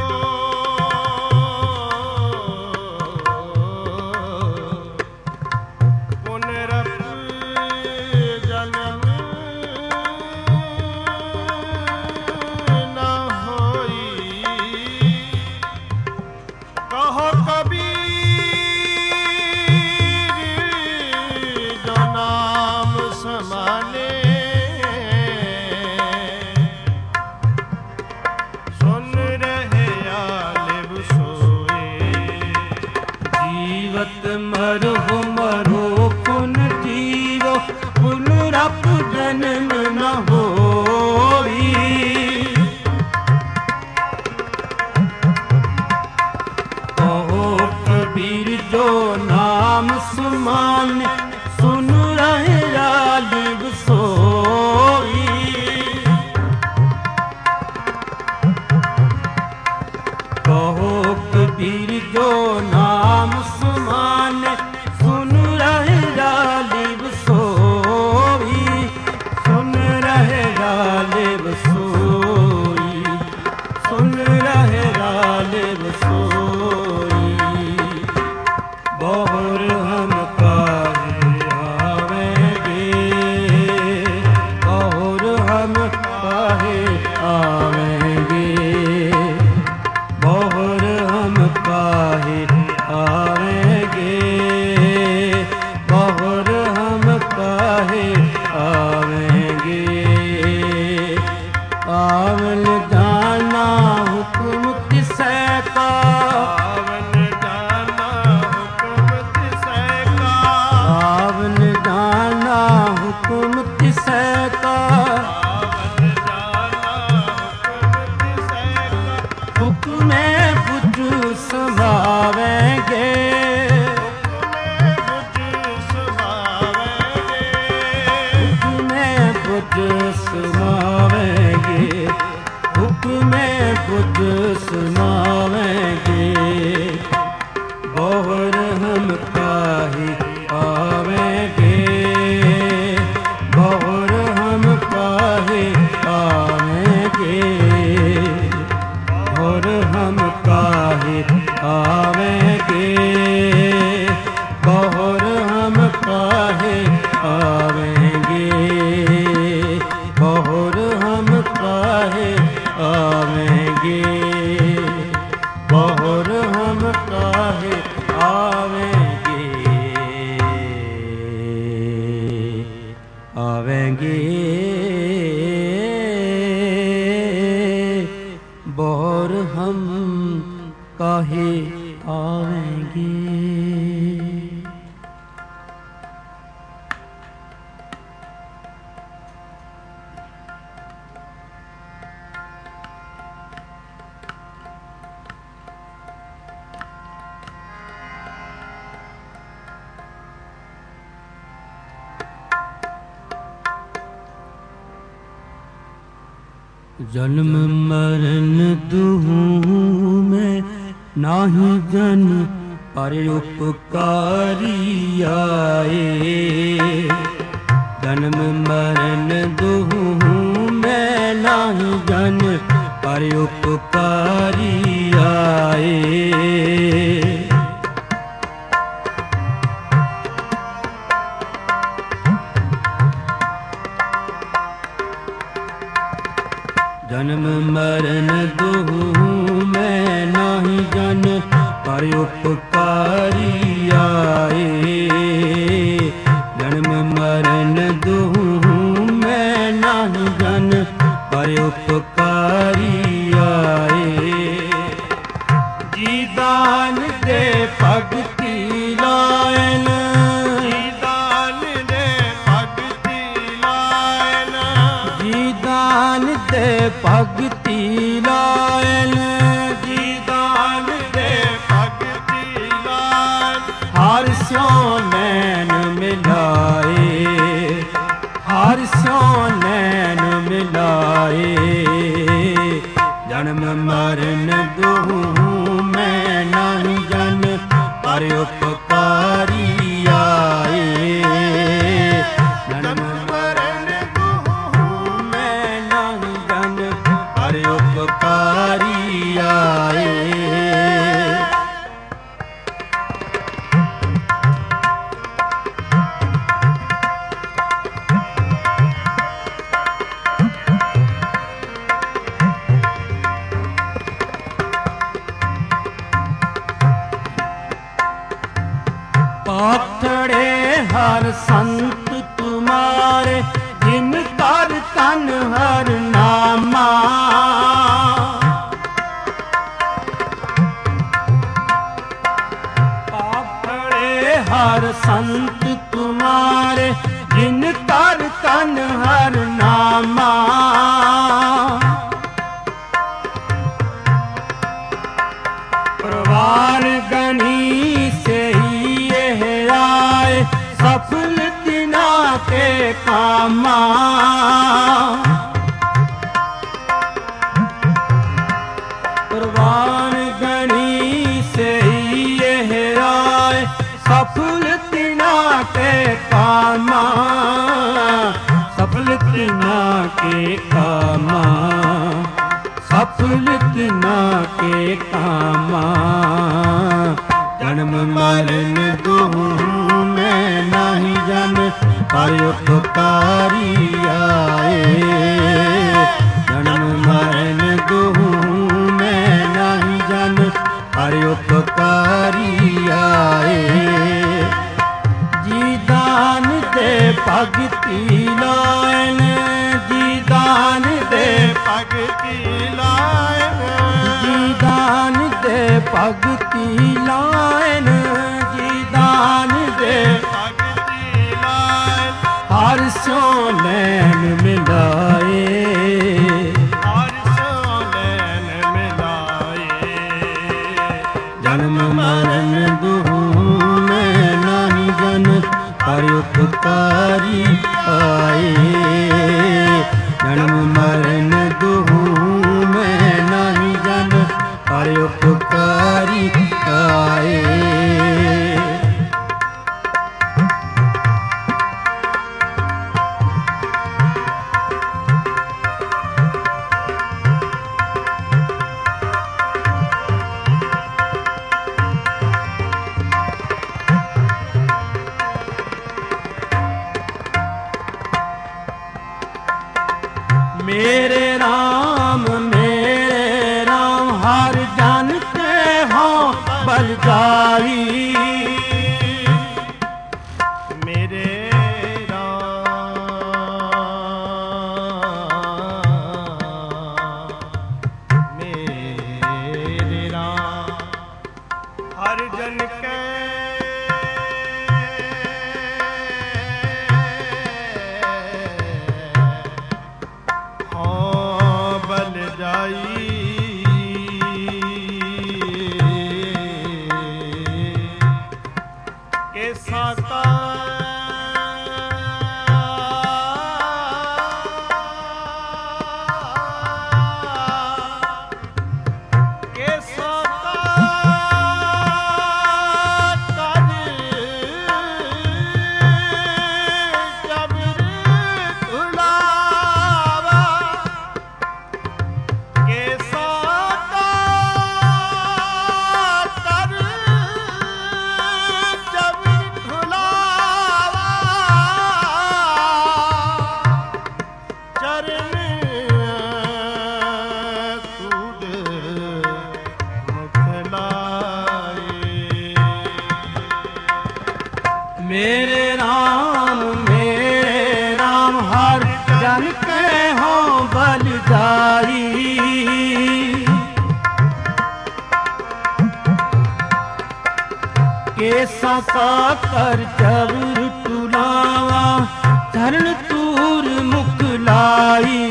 पुनरप जन्म न होई। कहो कबीर जो नाम समाने, सुन रहे आलिब सोए। जीवत मरो मरो पुन जीवो, पुनरप जन्म न होवी। कहो कबीर जो नाम सुमाने, सुन रहे आलिब सोई। कहो कबीर जो नाम सुमाने, सुन रहे गालिब सोई, सुन रहे गालिब सोई, सुन रहे गालिब सोई। बहुर हम काहे आवेंगे, काहे आवेंगे, बहुर हम काहे आवेंगे, बहुर हम काहे आवेंगे, बहुर हम काहे आवेंगे, बहुर हम काहे आवेंगे, बहुर हम काहे आवेंगे, आवेंगे, बहुर हम काहे आवेंगे। जन्म मरण दुहु में नाहि जन पर उपकारी आए, जन्म मरण दुहु में नाहि जन पर उपकारी आए, जन्म मरण दुहु में नाहि जन पर उपकारी आए, जन्म मरण दुहु में नाहि जन पर उपकारी आए। जी दान दे भगति लायन, जी दान दे भगति लायन, जी दान दे भगति लायन, जी दान दे भगति लायन, हर स्यों नैन मिलाए, हर स्यों नैन मिलाए, जन्म मरण दुहु में नाहि जन पर उपकारी आए, जन्म मरण दुहु में नाहि जन पर उपकारी आए। पाथड़े हर संत तुम्हारे, जिन कर तन हर नामा, पाथड़े हर संत तुम्हारे, जिन कर तन हर नामा, प्रवार गणी से ही यह आए, सफल तिना के कामा, प्रवार गणी से ही यह आए, सफल तिना के कामा, सफल तिना के कामा, सफल तिना के कामा, जन्म मरण दुहु में नाहि जन पर उपकारी आए, जन्म मरण दुहु में नाहि जन पर उपकारी आए। जी दान दे भगति लायन, जी दान दे भगति लायन, जी दान दे भगति लायन, जी दान दे भगति लायन, हर स्यों नैन मिलाए, हर स्यों नैन मिलाए, जन्म मरण दुहु में नाहि जन पर उपकारी आए, जन्म मरण दुहु में नाहि जन पर उपकारी आए। मेरे राम हर जन के हो बलदारी। मेरे राम हर जन के मेरे राम हर जन के हो बलदारी। केसा का कर जबर टुलावा धरण तूर मुकलाई।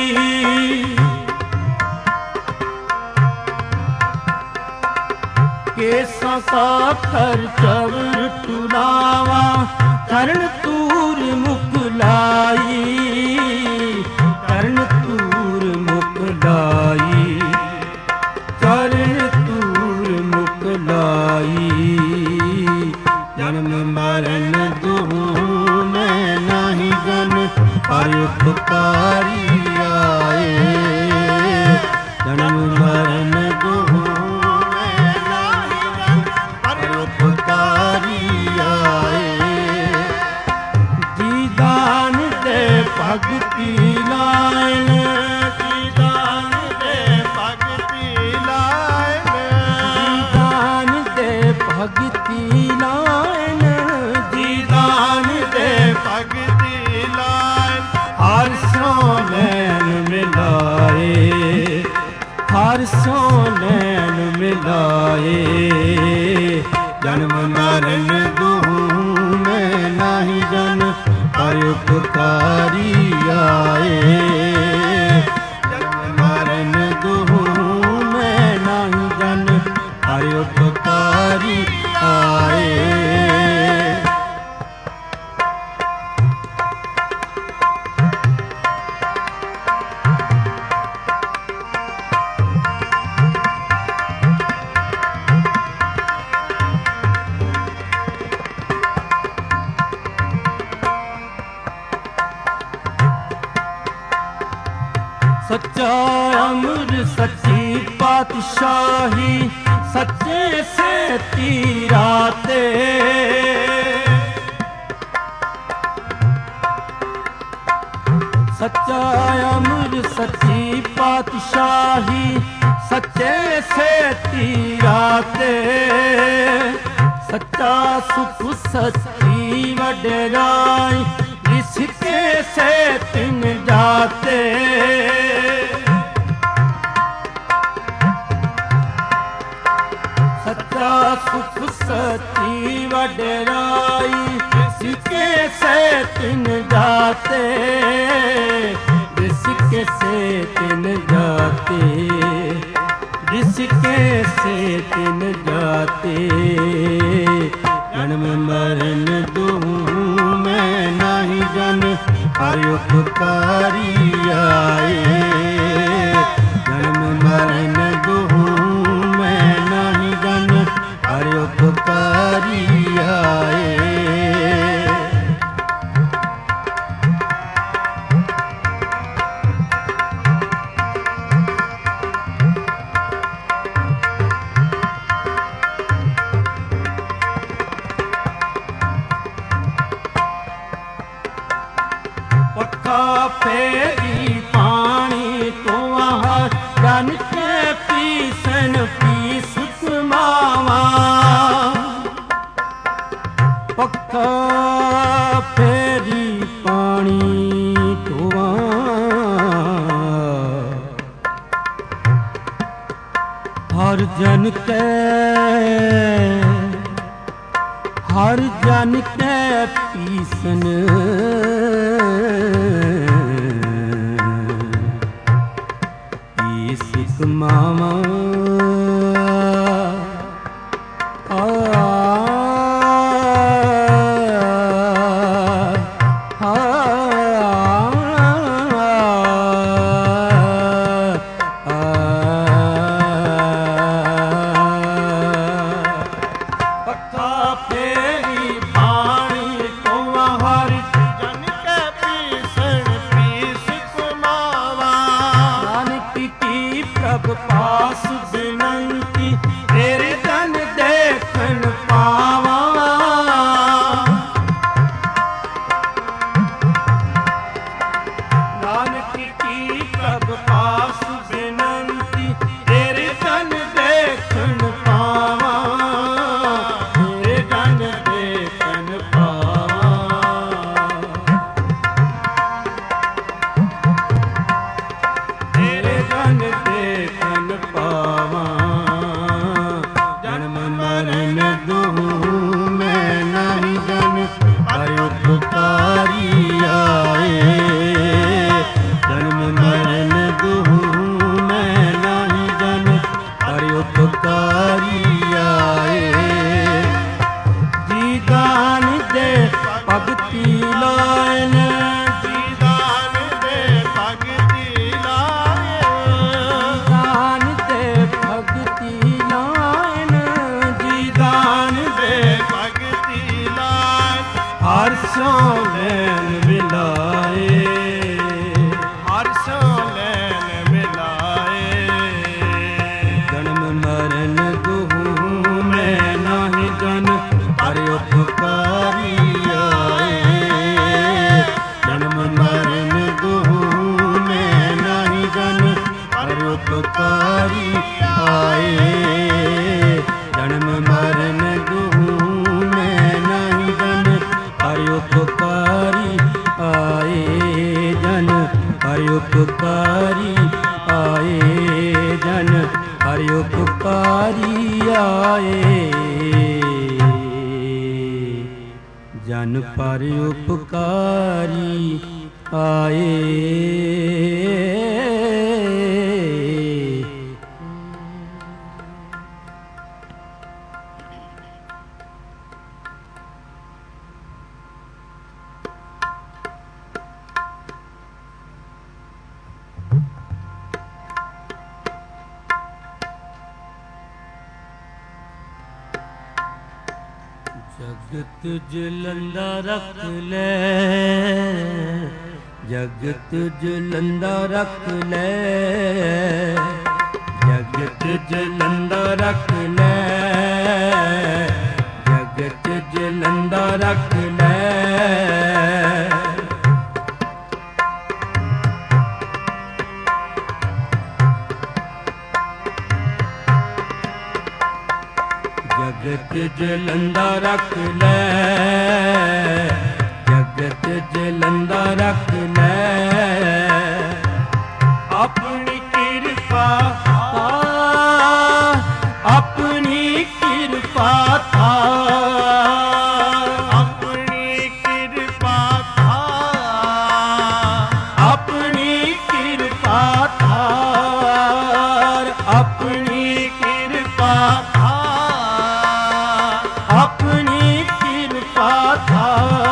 केसा का कर जबर टुलावा धरण तूर मुकलाई। धरण तूर मुकलाई, धरण तूर मुकलाई। जन्म मरण दुहु में नाही जन पर उपकारी आए। जन्म मरण दुहु में नाही जन पर उपकारी आए। जी दान दे भगति लाइन, जी दान दे भगति लाइन। जी दान दे भगति लाइन, जी दान दे भगति लाइन। हर सो नैन मिलाए, हर सो नैन मिलाए। जन्म मरण दुहु में नाही जन पर उपकारी आए। जन्म मरण दुहु में नाही जन पर उपकारी आए। सच्चा अमर सच्ची पातशाही सच्चे से तीराते। सच्चा अमर सच्ची पातशाही सच्चे से तीराते। सच्चा सुख सच्ची वडराई इसके से तिन जाते। सच्चा सुख सच्ची वडराई इसके से तिन जाते। इसके से तिन जाते, इसके से तिन जाते। जन्म मरण दुहु में नाही जन पर उपकारी आए। जन्म मरण दुहु में नाही जन पर उपकारी आए। पक्का फेरी पान ਪੱਖਾ ਫੇਰੀ ਪਾਣੀ ਧੋਵਾਂ, ਹਰ ਜਨ ਕੈ ਪੀਸਨ, ਪੀਸ ਕਮਾਵਾਂ ਪਾਸ ਬਿਨੰਤੀ ਤੇਰੇ ਜਨ ਦੇਖਣ ਪਾਵਾਂ। ਨਾਨਕ ਕੀ ਪ੍ਰਭ ਪਾਸ ਬਿਨੰਤੀ ਤੇਰੇ ਜਨ ਦੇਖਣ ਪਾਵਾਂ, ਤੇਰੇ ਜਨ ਦੇਖਣ ਪਾਵਾਂ, ਤੇਰੇ ਜਨ ਦੇਖਣ ਪਾਵਾਂ। ਜਨਮ ਮਰਨ ਦੁਹੂ ਮੈਂ ਨਾਹੀ ਜਨ ਹਰਿ ਉਪਕਾਰੀ ਆਏ, ਜਨਮ ਮਰਨ ਦੁਹੂ ਮੈਂ ਨਾਹੀ ਜਨ ਹਰਿ ਉਪਕਾਰੀ ਆਏ। ਜੀ ਦਾਨ ਦੇ ਭਗਤੀ ਲਾਇਨ, ਜੀ ਦਾਨ ਦੇ ਭਗਤੀ ਲਾਇਨ, ਦਾਨ ਦੇ ਭਗਤੀ ਲਾਇਨ, ਜੀ ਦਾਨ ਦੇ ਭਗਤੀ ਲਾਇਨ। ਹਰ ਸੋ ਲੈਨ ਮਿਲਾਏ, ਹਰ ਸੋ ਲੈਨ ਮਿਲਾਏ। ਜਨਮ ਮਰਨ ਦੁਹੂ ਮੈਂ ਨਾਹੀ ਜਨ ਹਰਿ ਉਪਕਾਰੀ ਆਏ, ਜਨਮ ਮਰਨ ਦੁਹੂ ਮੈਂ ਨਾਹੀ ਜਨ ਹਰਿ ਉਪਕਾਰੀ ਆਏ, ਜਨਮ ਮਰਨ ਦੁਹੂ ਮੈਂ ਨਾਹੀ ਜਨ ਹਰਿ ਉਪਕਾਰੀ ਆਏ, ਜਨ ਹਰਿ ਉਪਕਾਰੀ ਆਏ, ਜਨ ਹਰਿ ਉਪਕਾਰੀ ਆਏ, ਜਨ ਪਰ ਉਪਕਾਰੀ ਆਏ। ਜਗਤ ਜਲੰਦਾ ਰੱਖ ਲੈ, ਜਗਤ ਜਲੰਦਾ ਰੱਖ ਲੈ, ਜਗਤ ਜਲੰਦਾ ਰੱਖ ਲੈ, ਜਗਤ ਜਲੰਦਾ ਰੱਖ ਲੈ। ਜਗਤ ਜਲੰਦਾ ਰੱਖ ਲੈ, ਜਗਤ ਜਲੰਦਾ ਰੱਖ ਲੈ। ਆਪਣੀ ਕਿਰਪਾ ਆਪਣੀ ਕਿਰਪਾ ਥਾ, ਆਪਣੀ ਕਿਰਪਾ ਥਾ, ਆਪਣੀ ਕਿਰਪਾ ਥਾ, ਆਪਣੀ ਕਿਰਪਾ ਥਾ, ਆਪਣੀ ਕਿਰਪਾ ਥਾ।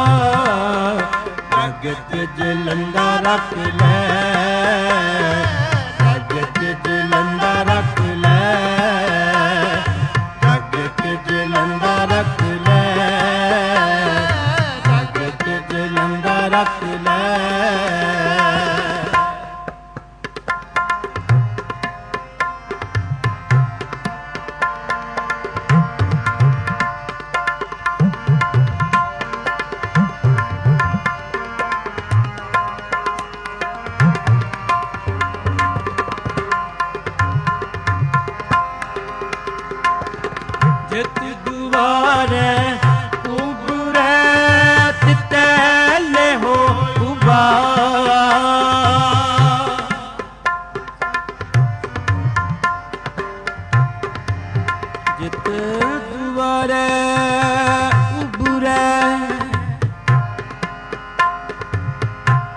ਜਗਤ ਜਲੰਦਾ ਰੱਖ ਲੈ, ਜਗਤ ਜਲੰਦਾ ਰੱਖ ਲੈ, ਜਗਤ ਜਲੰਦਾ ਰੱਖ ਲੈ, ਜਗਤ ਜਲੰਦਾ ਰੱਖ ਲੈ। ਜਿਤ ਦੁਆਰੇ ਉਬਰੇ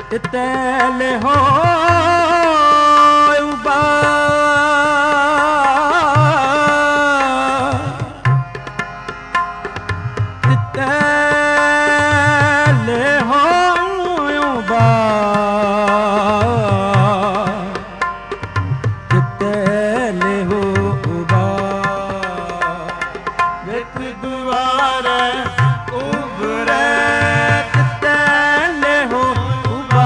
ਤਿਤੈਲੇ ਹੋ ਉਬਾ ਤਿਤੈਲੇ ਹੋ ਉਬਾ ਤਿਤੈਲੇ ਹੋ ਉਬਾ ਜਿਤ ਦੁਆਰੇ ਉਬਰੇ ਤਿਤੈਲੇ ਹੋ ਉਬਾ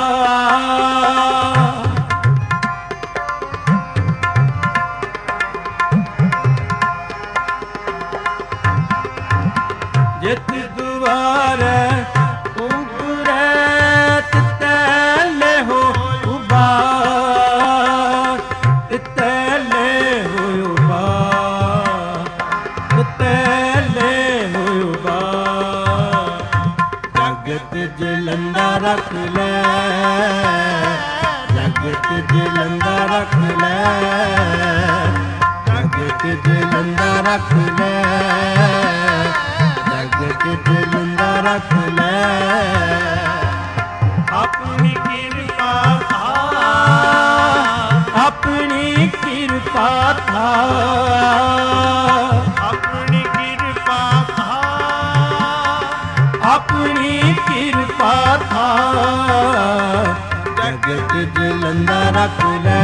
ਜਿਤ ਦੁਆਰੇ ਉਬਰੇ ਤਿਤੈਲੇ ਹੋ ਉਬਾ ਤਿਤੈਲੇ ਹੋ ਉਬਾ ਤਿਤੈਲੇ ਹੋ ਉਬਾ ਜਗਤ ਜਲੰਦਾ ਰੱਖ ਲੈ ਜਗਤ ਜਲੰਦਾ ਰੱਖ ਲੈ ਜਗਤ ਜਲੰਦਾ ਰੱਖ ਲੈ ਜਗਤ ਜਲੰਦਾ ਰੱਖ ਲੈ ਆਪਣੀ ਕਿਰਪਾ ਆਪਣੀ ਕਿਰਪਾ ਥਾ ਆਪਣੀ ਕਿਰਪਾ ਆਪਣੀ ਕਿਰਪਾ ਥਾ ਜਗਤ ਜਲੰਦਾ ਰੱਖ ਲੈ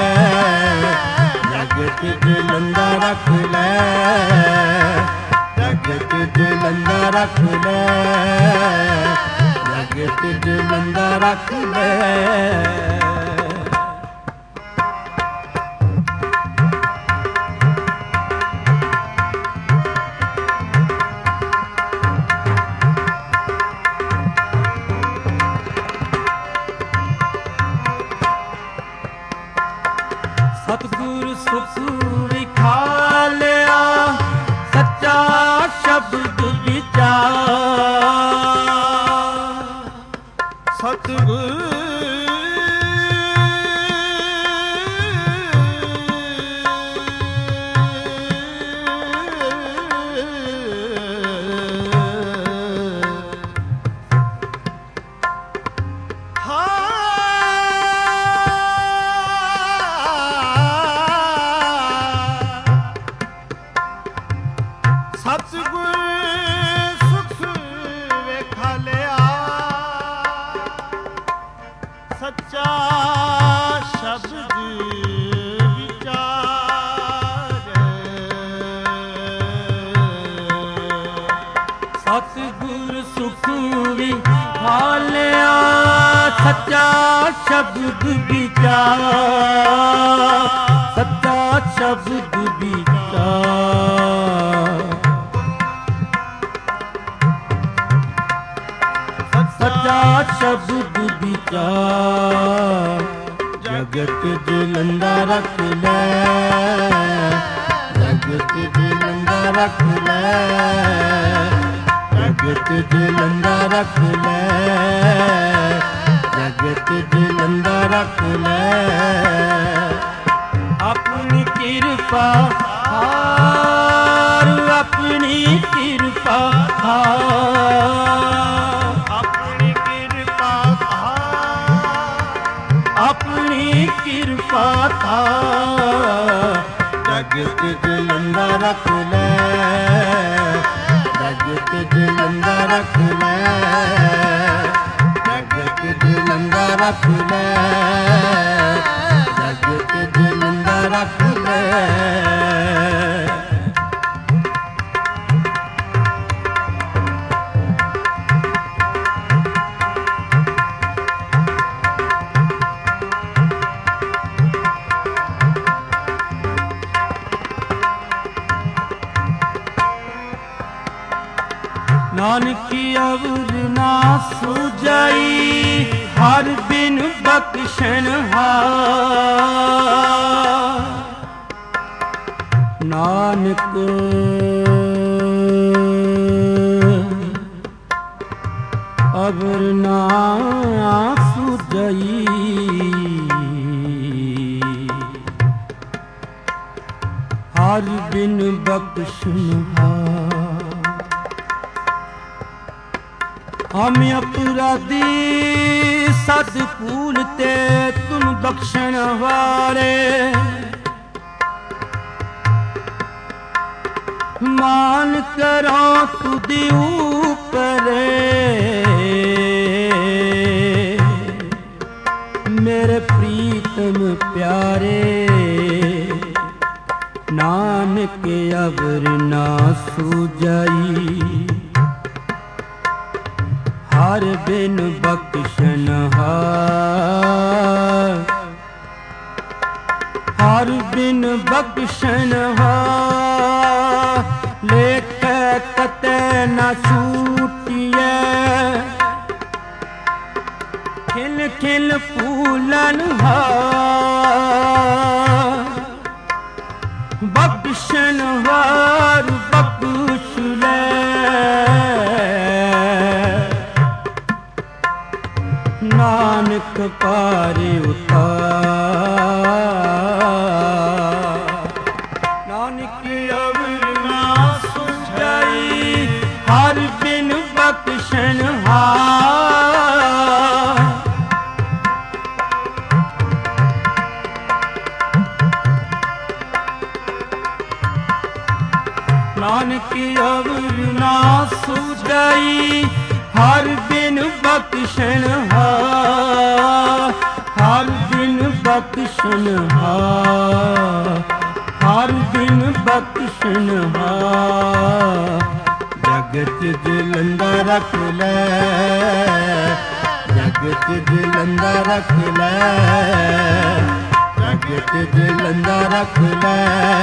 ਜਗਤ ਜਲੰਦਾ ਰੱਖ ਲੈ ਜਗਤ ਜਲੰਦਾ ਰੱਖ ਲੈ ਜਗਤ ਜਲੰਦਾ ਰੱਖ ਲੈ ਸਤਿਗੁਰ ਸੁਖ ਵਿਖਾ ਲਿਆ ਸੱਚਾ ਸ਼ਬਦ ਵਿਚਾਰ ਸਤਿਗੁਰ ਸਤਿਗੁਰ ਸੁਖ ਵੇਖਾ ਲਿਆ ਸੱਚਾ ਸ਼ਬਦ ਵਿਚਾਰ ਸਤਿਗੁਰ ਸੁਖ ਵਿਖਾ ਲਿਆ ਸੱਚਾ ਸ਼ਬਦ ਵਿਚਾਰ ਸੱਚਾ ਸ਼ਬਦ ਵਿਚਾਰ ਸੱਚਾ ਸ਼ਬਦ ਵਿਚਾਰ ਜਗਤ ਜਲੰਦਾ ਰੱਖ ਲੈ ਜਗਤ ਜਲੰਦਾ ਰੱਖ ਲੈ ਜਗਤ ਜਲੰਦਾ ਰੱਖ ਲੈ ਜਗਤ ਜਲੰਦਾ ਰੱਖ ਲੈ ਆਪਣੀ ਕਿਰਪਾ ਹਾਰ ਆਪਣੀ ਕਿਰਪਾ ਹਾਰ ਆਪਣੀ ਕਿਰਪਾ ਆਪਣੀ ਕਿਰਪਾ ਥਾ ਜਗਤ ਜਲੰਦਾ ਰੱਖ ਲੈ ਜਗਤ ਜਲੰਦਾ ਰੱਖ ਲੈ ਜਗਤ ਜਲੰਦਾ ਰੱਖ ਲੈ ਜਗਤ ਜਲੰਦਾ ਰੱਖ ਲੈ ਨਾਨਕੀ ਅਵਰ ਨਾ ਸੁਜਾਈ ਹਰ ਬਿਨ ਬਖਸ਼ਣ ਹਾਰ ਨਾਨਕ ਅਵਰ ਨਾ ਸੁਜਾਈ ਹਰ ਬਿਨ ਬਖਸ਼ਣ ਹਾਰ ਹਮ ਅਪਰਾਧੀ ਸਦ ਭੂਲ ਤੇ ਤੁਮ ਬਖਸ਼ਣ ਵਾਲੇ ਮਾਨ ਕਰੋ ਤੁਧੀ ਉਪਰੇ ਮੇਰੇ ਪ੍ਰੀਤਮ ਪਿਆਰੇ ਨਾਨਕ ਅਵਰ ਨਾ ਸੂਝਾਈ ਹਰ ਬਿਨ ਬਖਸ਼ਣ ਹਾਰ ਹਰ ਬਿਨ ਬਖਸ਼ਣ ਹਾਰ ਲੇਖ ਕਤੈ ਨਾ ਛੂਟਿਐ ਖਿਲ ਖਿਲ ਫੂਲਨ ਹਾਰ ਬਖਸ਼ਣ ਹਾਰ ਬਖਸ਼ ਲੈ ਨਾਨਕ ਪਾਰਿ ਉਤਾਰ ਨਾਨਕ ਅਵਰ ਨਾ ਸੁਝਾਈ ਹਰ ਬਿਨ ਬਖਸ਼ਣ ਹਾਰ ਨਾਨਕ ਅਵਰ ਨਾ ਸੁਝਾਈ ਹਰ ਬਿਨ ਬਖਸ਼ਣ ਹਾਰ ਹਰ ਬਿਨ ਬਖਸ਼ਣ ਹਾਰ ਹਰ ਬਿਨ ਬਖਸ਼ਣ ਹਾਰ ਜਗਤ ਜਲੰਦਾ ਰੱਖ ਲੈ ਜਗਤ ਜਲੰਦਾ ਰੱਖ ਲੈ ਜਗਤ ਜਲੰਦਾ ਰੱਖ ਲੈ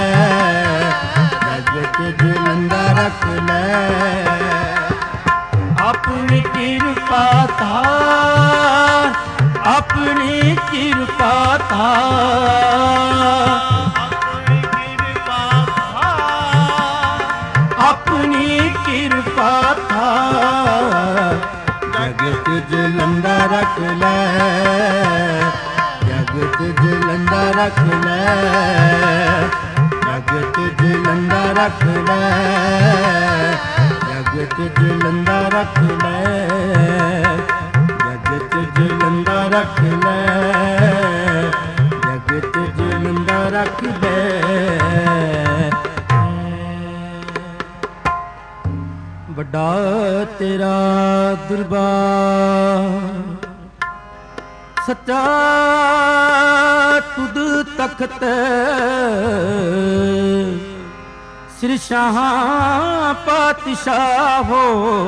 ਜਗਤ ਜਲੰਦਾ ਰੱਖ ਲੈ ਆਪਣੀ ਕਿਰਪਾ ਧਾਰ ਆਪਣੀ ਕਿਰਪਾ ਧਾਰ ਆਪਣੀ ਕਿਰਪਾ ਧਾਰ ਜਗਤ ਜਲੰਦਾ ਰੱਖ ਲੈ ਜਗਤ ਜਲੰਦਾ ਰੱਖ ਲੈ ਜਗਤ ਜਲੰਦਾ ਰੱਖ ਲੈ ਜਗਤ ਜਲੰਦਾ ਰੱਖ ਲੈ ਜਗਤ ਜਲੰਦਾ ਰੱਖ ਲੈ ਜਗਤ ਜਲੰਦਾ ਰੱਖ ਲੈ ਵੱਡਾ ਤੇਰਾ ਦਰਬਾਰ ਸੱਚਾ ਤੁਧ ਤਖਤ ਸ੍ਰੀ ਸ਼ਾਹ ਪਾਤਸ਼ਾਹ ਹੋ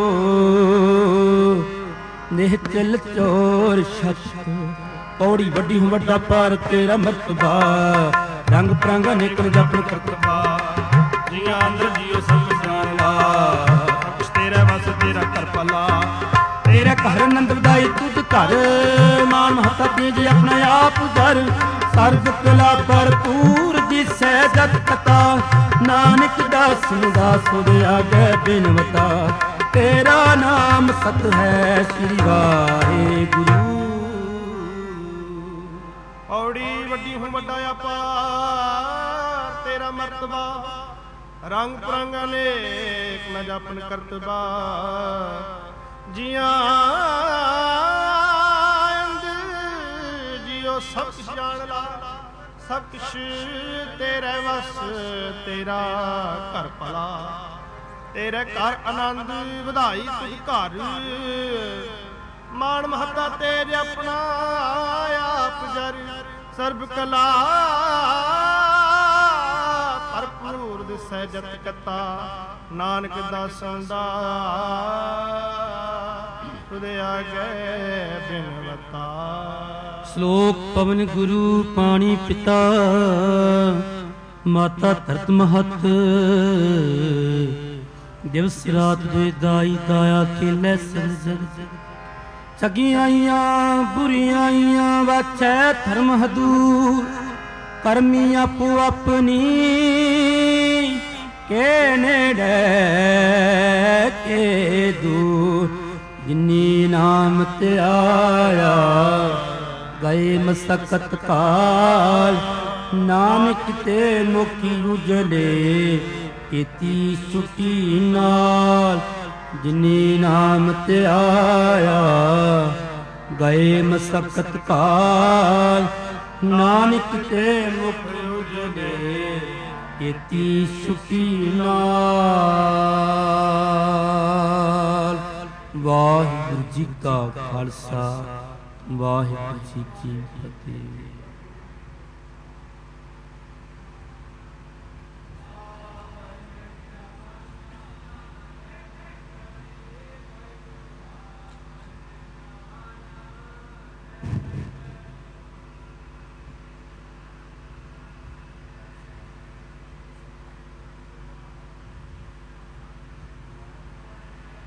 ਨਿਹਚਲ ਚੋਰ ਛਤ ਪੌੜੀ ਵੱਡੀ ਹੂੰ ਵੱਡਾ ਪਰ ਤੇਰਾ ਮਰਤਬਾ ਰੰਗ ਪ੍ਰੰਗ ਨਿਕਲ ਜਪਨ ਕਰਤਬਾ ਜੀਆਂ ਅੰਦਰ ਜੀਓ ਸਭ ਜਾਣਵਾ ਤੇਰਾ ਵਸ ਤੇਰਾ ਘਰ ਭਲਾ ਤੇਰਾ ਘਰ ਨੰਦ ਵਧਾਈ ਤੁਧ ਘਰ ਮਾਨ ਮਹਤਾ ਤੇਜ ਆਪਣਾ ਆਪ ਦਰ ਸਰਬ ਕਲਾ ਭਰਪੂਰ ਦਿਸੈ ਜਤ ਕਤਾ ਨਾਨਕ ਦਾਸ ਨੂੰ ਦਾਸ ਦੇ ਆਗੇ ਬਿਨਵਤਾ ਤੇਰਾ ਨਾਮ ਸਤ ਹੈ ਸ੍ਰੀ ਵਾਹਿਗੁਰੂ ਔੜੀ ਵੱਡੀ ਹੂੰ ਵੱਡਾ ਅਪਾਰ ਤੇਰਾ ਮਰਤਬਾ ਰੰਗ ਪ੍ਰੰਗ ਅਨੇਕ ਨ ਜਾਪਨ ਕਰਤਬਾ ਜੀਆਂ ਜੀਓ ਸਭ ਕੁਛ ਜਾਣ ਲਾ ਸਭ ਕੁਛ ਤੇਰੇ ਵਸ ਤੇਰਾ ਘਰ ਭਲਾ ਤੇਰੇ ਘਰ ਆਨੰਦ ਵਧਾਈ ਤੁਧ ਘਰ ਮਾਣ ਮਹੱਤਾ ਤੇਰੇ ਆਪਣਾ ਆਪ ਜਰ ਸਰਬ ਕਲਾ ਭਰਪੂਰ ਦਿਸੈ ਜਤ ਕਤਾ ਨਾਨਕ ਦਾਸਾਂ ਦਾ ਤੁਧ ਆਗੇ ਬਿਨਵਤਾ ਸ਼ਲੋਕ ਪਵਨ ਗੁਰੂ ਪਾਣੀ ਪਿਤਾ ਮਾਤਾ ਧਰਤ ਮਹਤ ਦਿਵਸ ਰਾਤ ਦੇ ਦਾਈ ਦਾਇਆ ਖੇਲੇ ਸਰਜਗ ਸਗੀਆਈਆਂ ਬੁਰੀਆਈਆਂ ਵਾਛੈ ਧਰਮ ਹਦੂਰ ਕਰਮੀ ਆਪੋ ਆਪਣੀ ਕੇ ਨੇੜੇ ਕੇ ਦੂਰ ਜਿਨੀ ਨਾਮ ਤੇ ਆਇਆ ਗਏ ਮਸਕਤ ਕਾਲ ਨਾਨਕ ਤੇ ਮੁਖੀ ਉਜਲੇ ਕੀਤੀ ਛੁੱਟੀ ਨਾਲ ਜਿਨੀ ਨਾਮ ਤੇ ਆਇਆ ਗਏ ਮਸਕਤ ਕਾਲ ਨਾਨਕ ਤੇ ਮੁਖ ਉਜਲੇ ਕੀਤੀ ਸੁਖੀ ਨਾਲ। ਵਾਹਿਗੁਰੂ ਜੀ ਕਾ ਖਾਲਸਾ ਵਾਹਿਗੁਰੂ ਜੀ ਕੀ ਫਤਿਹ।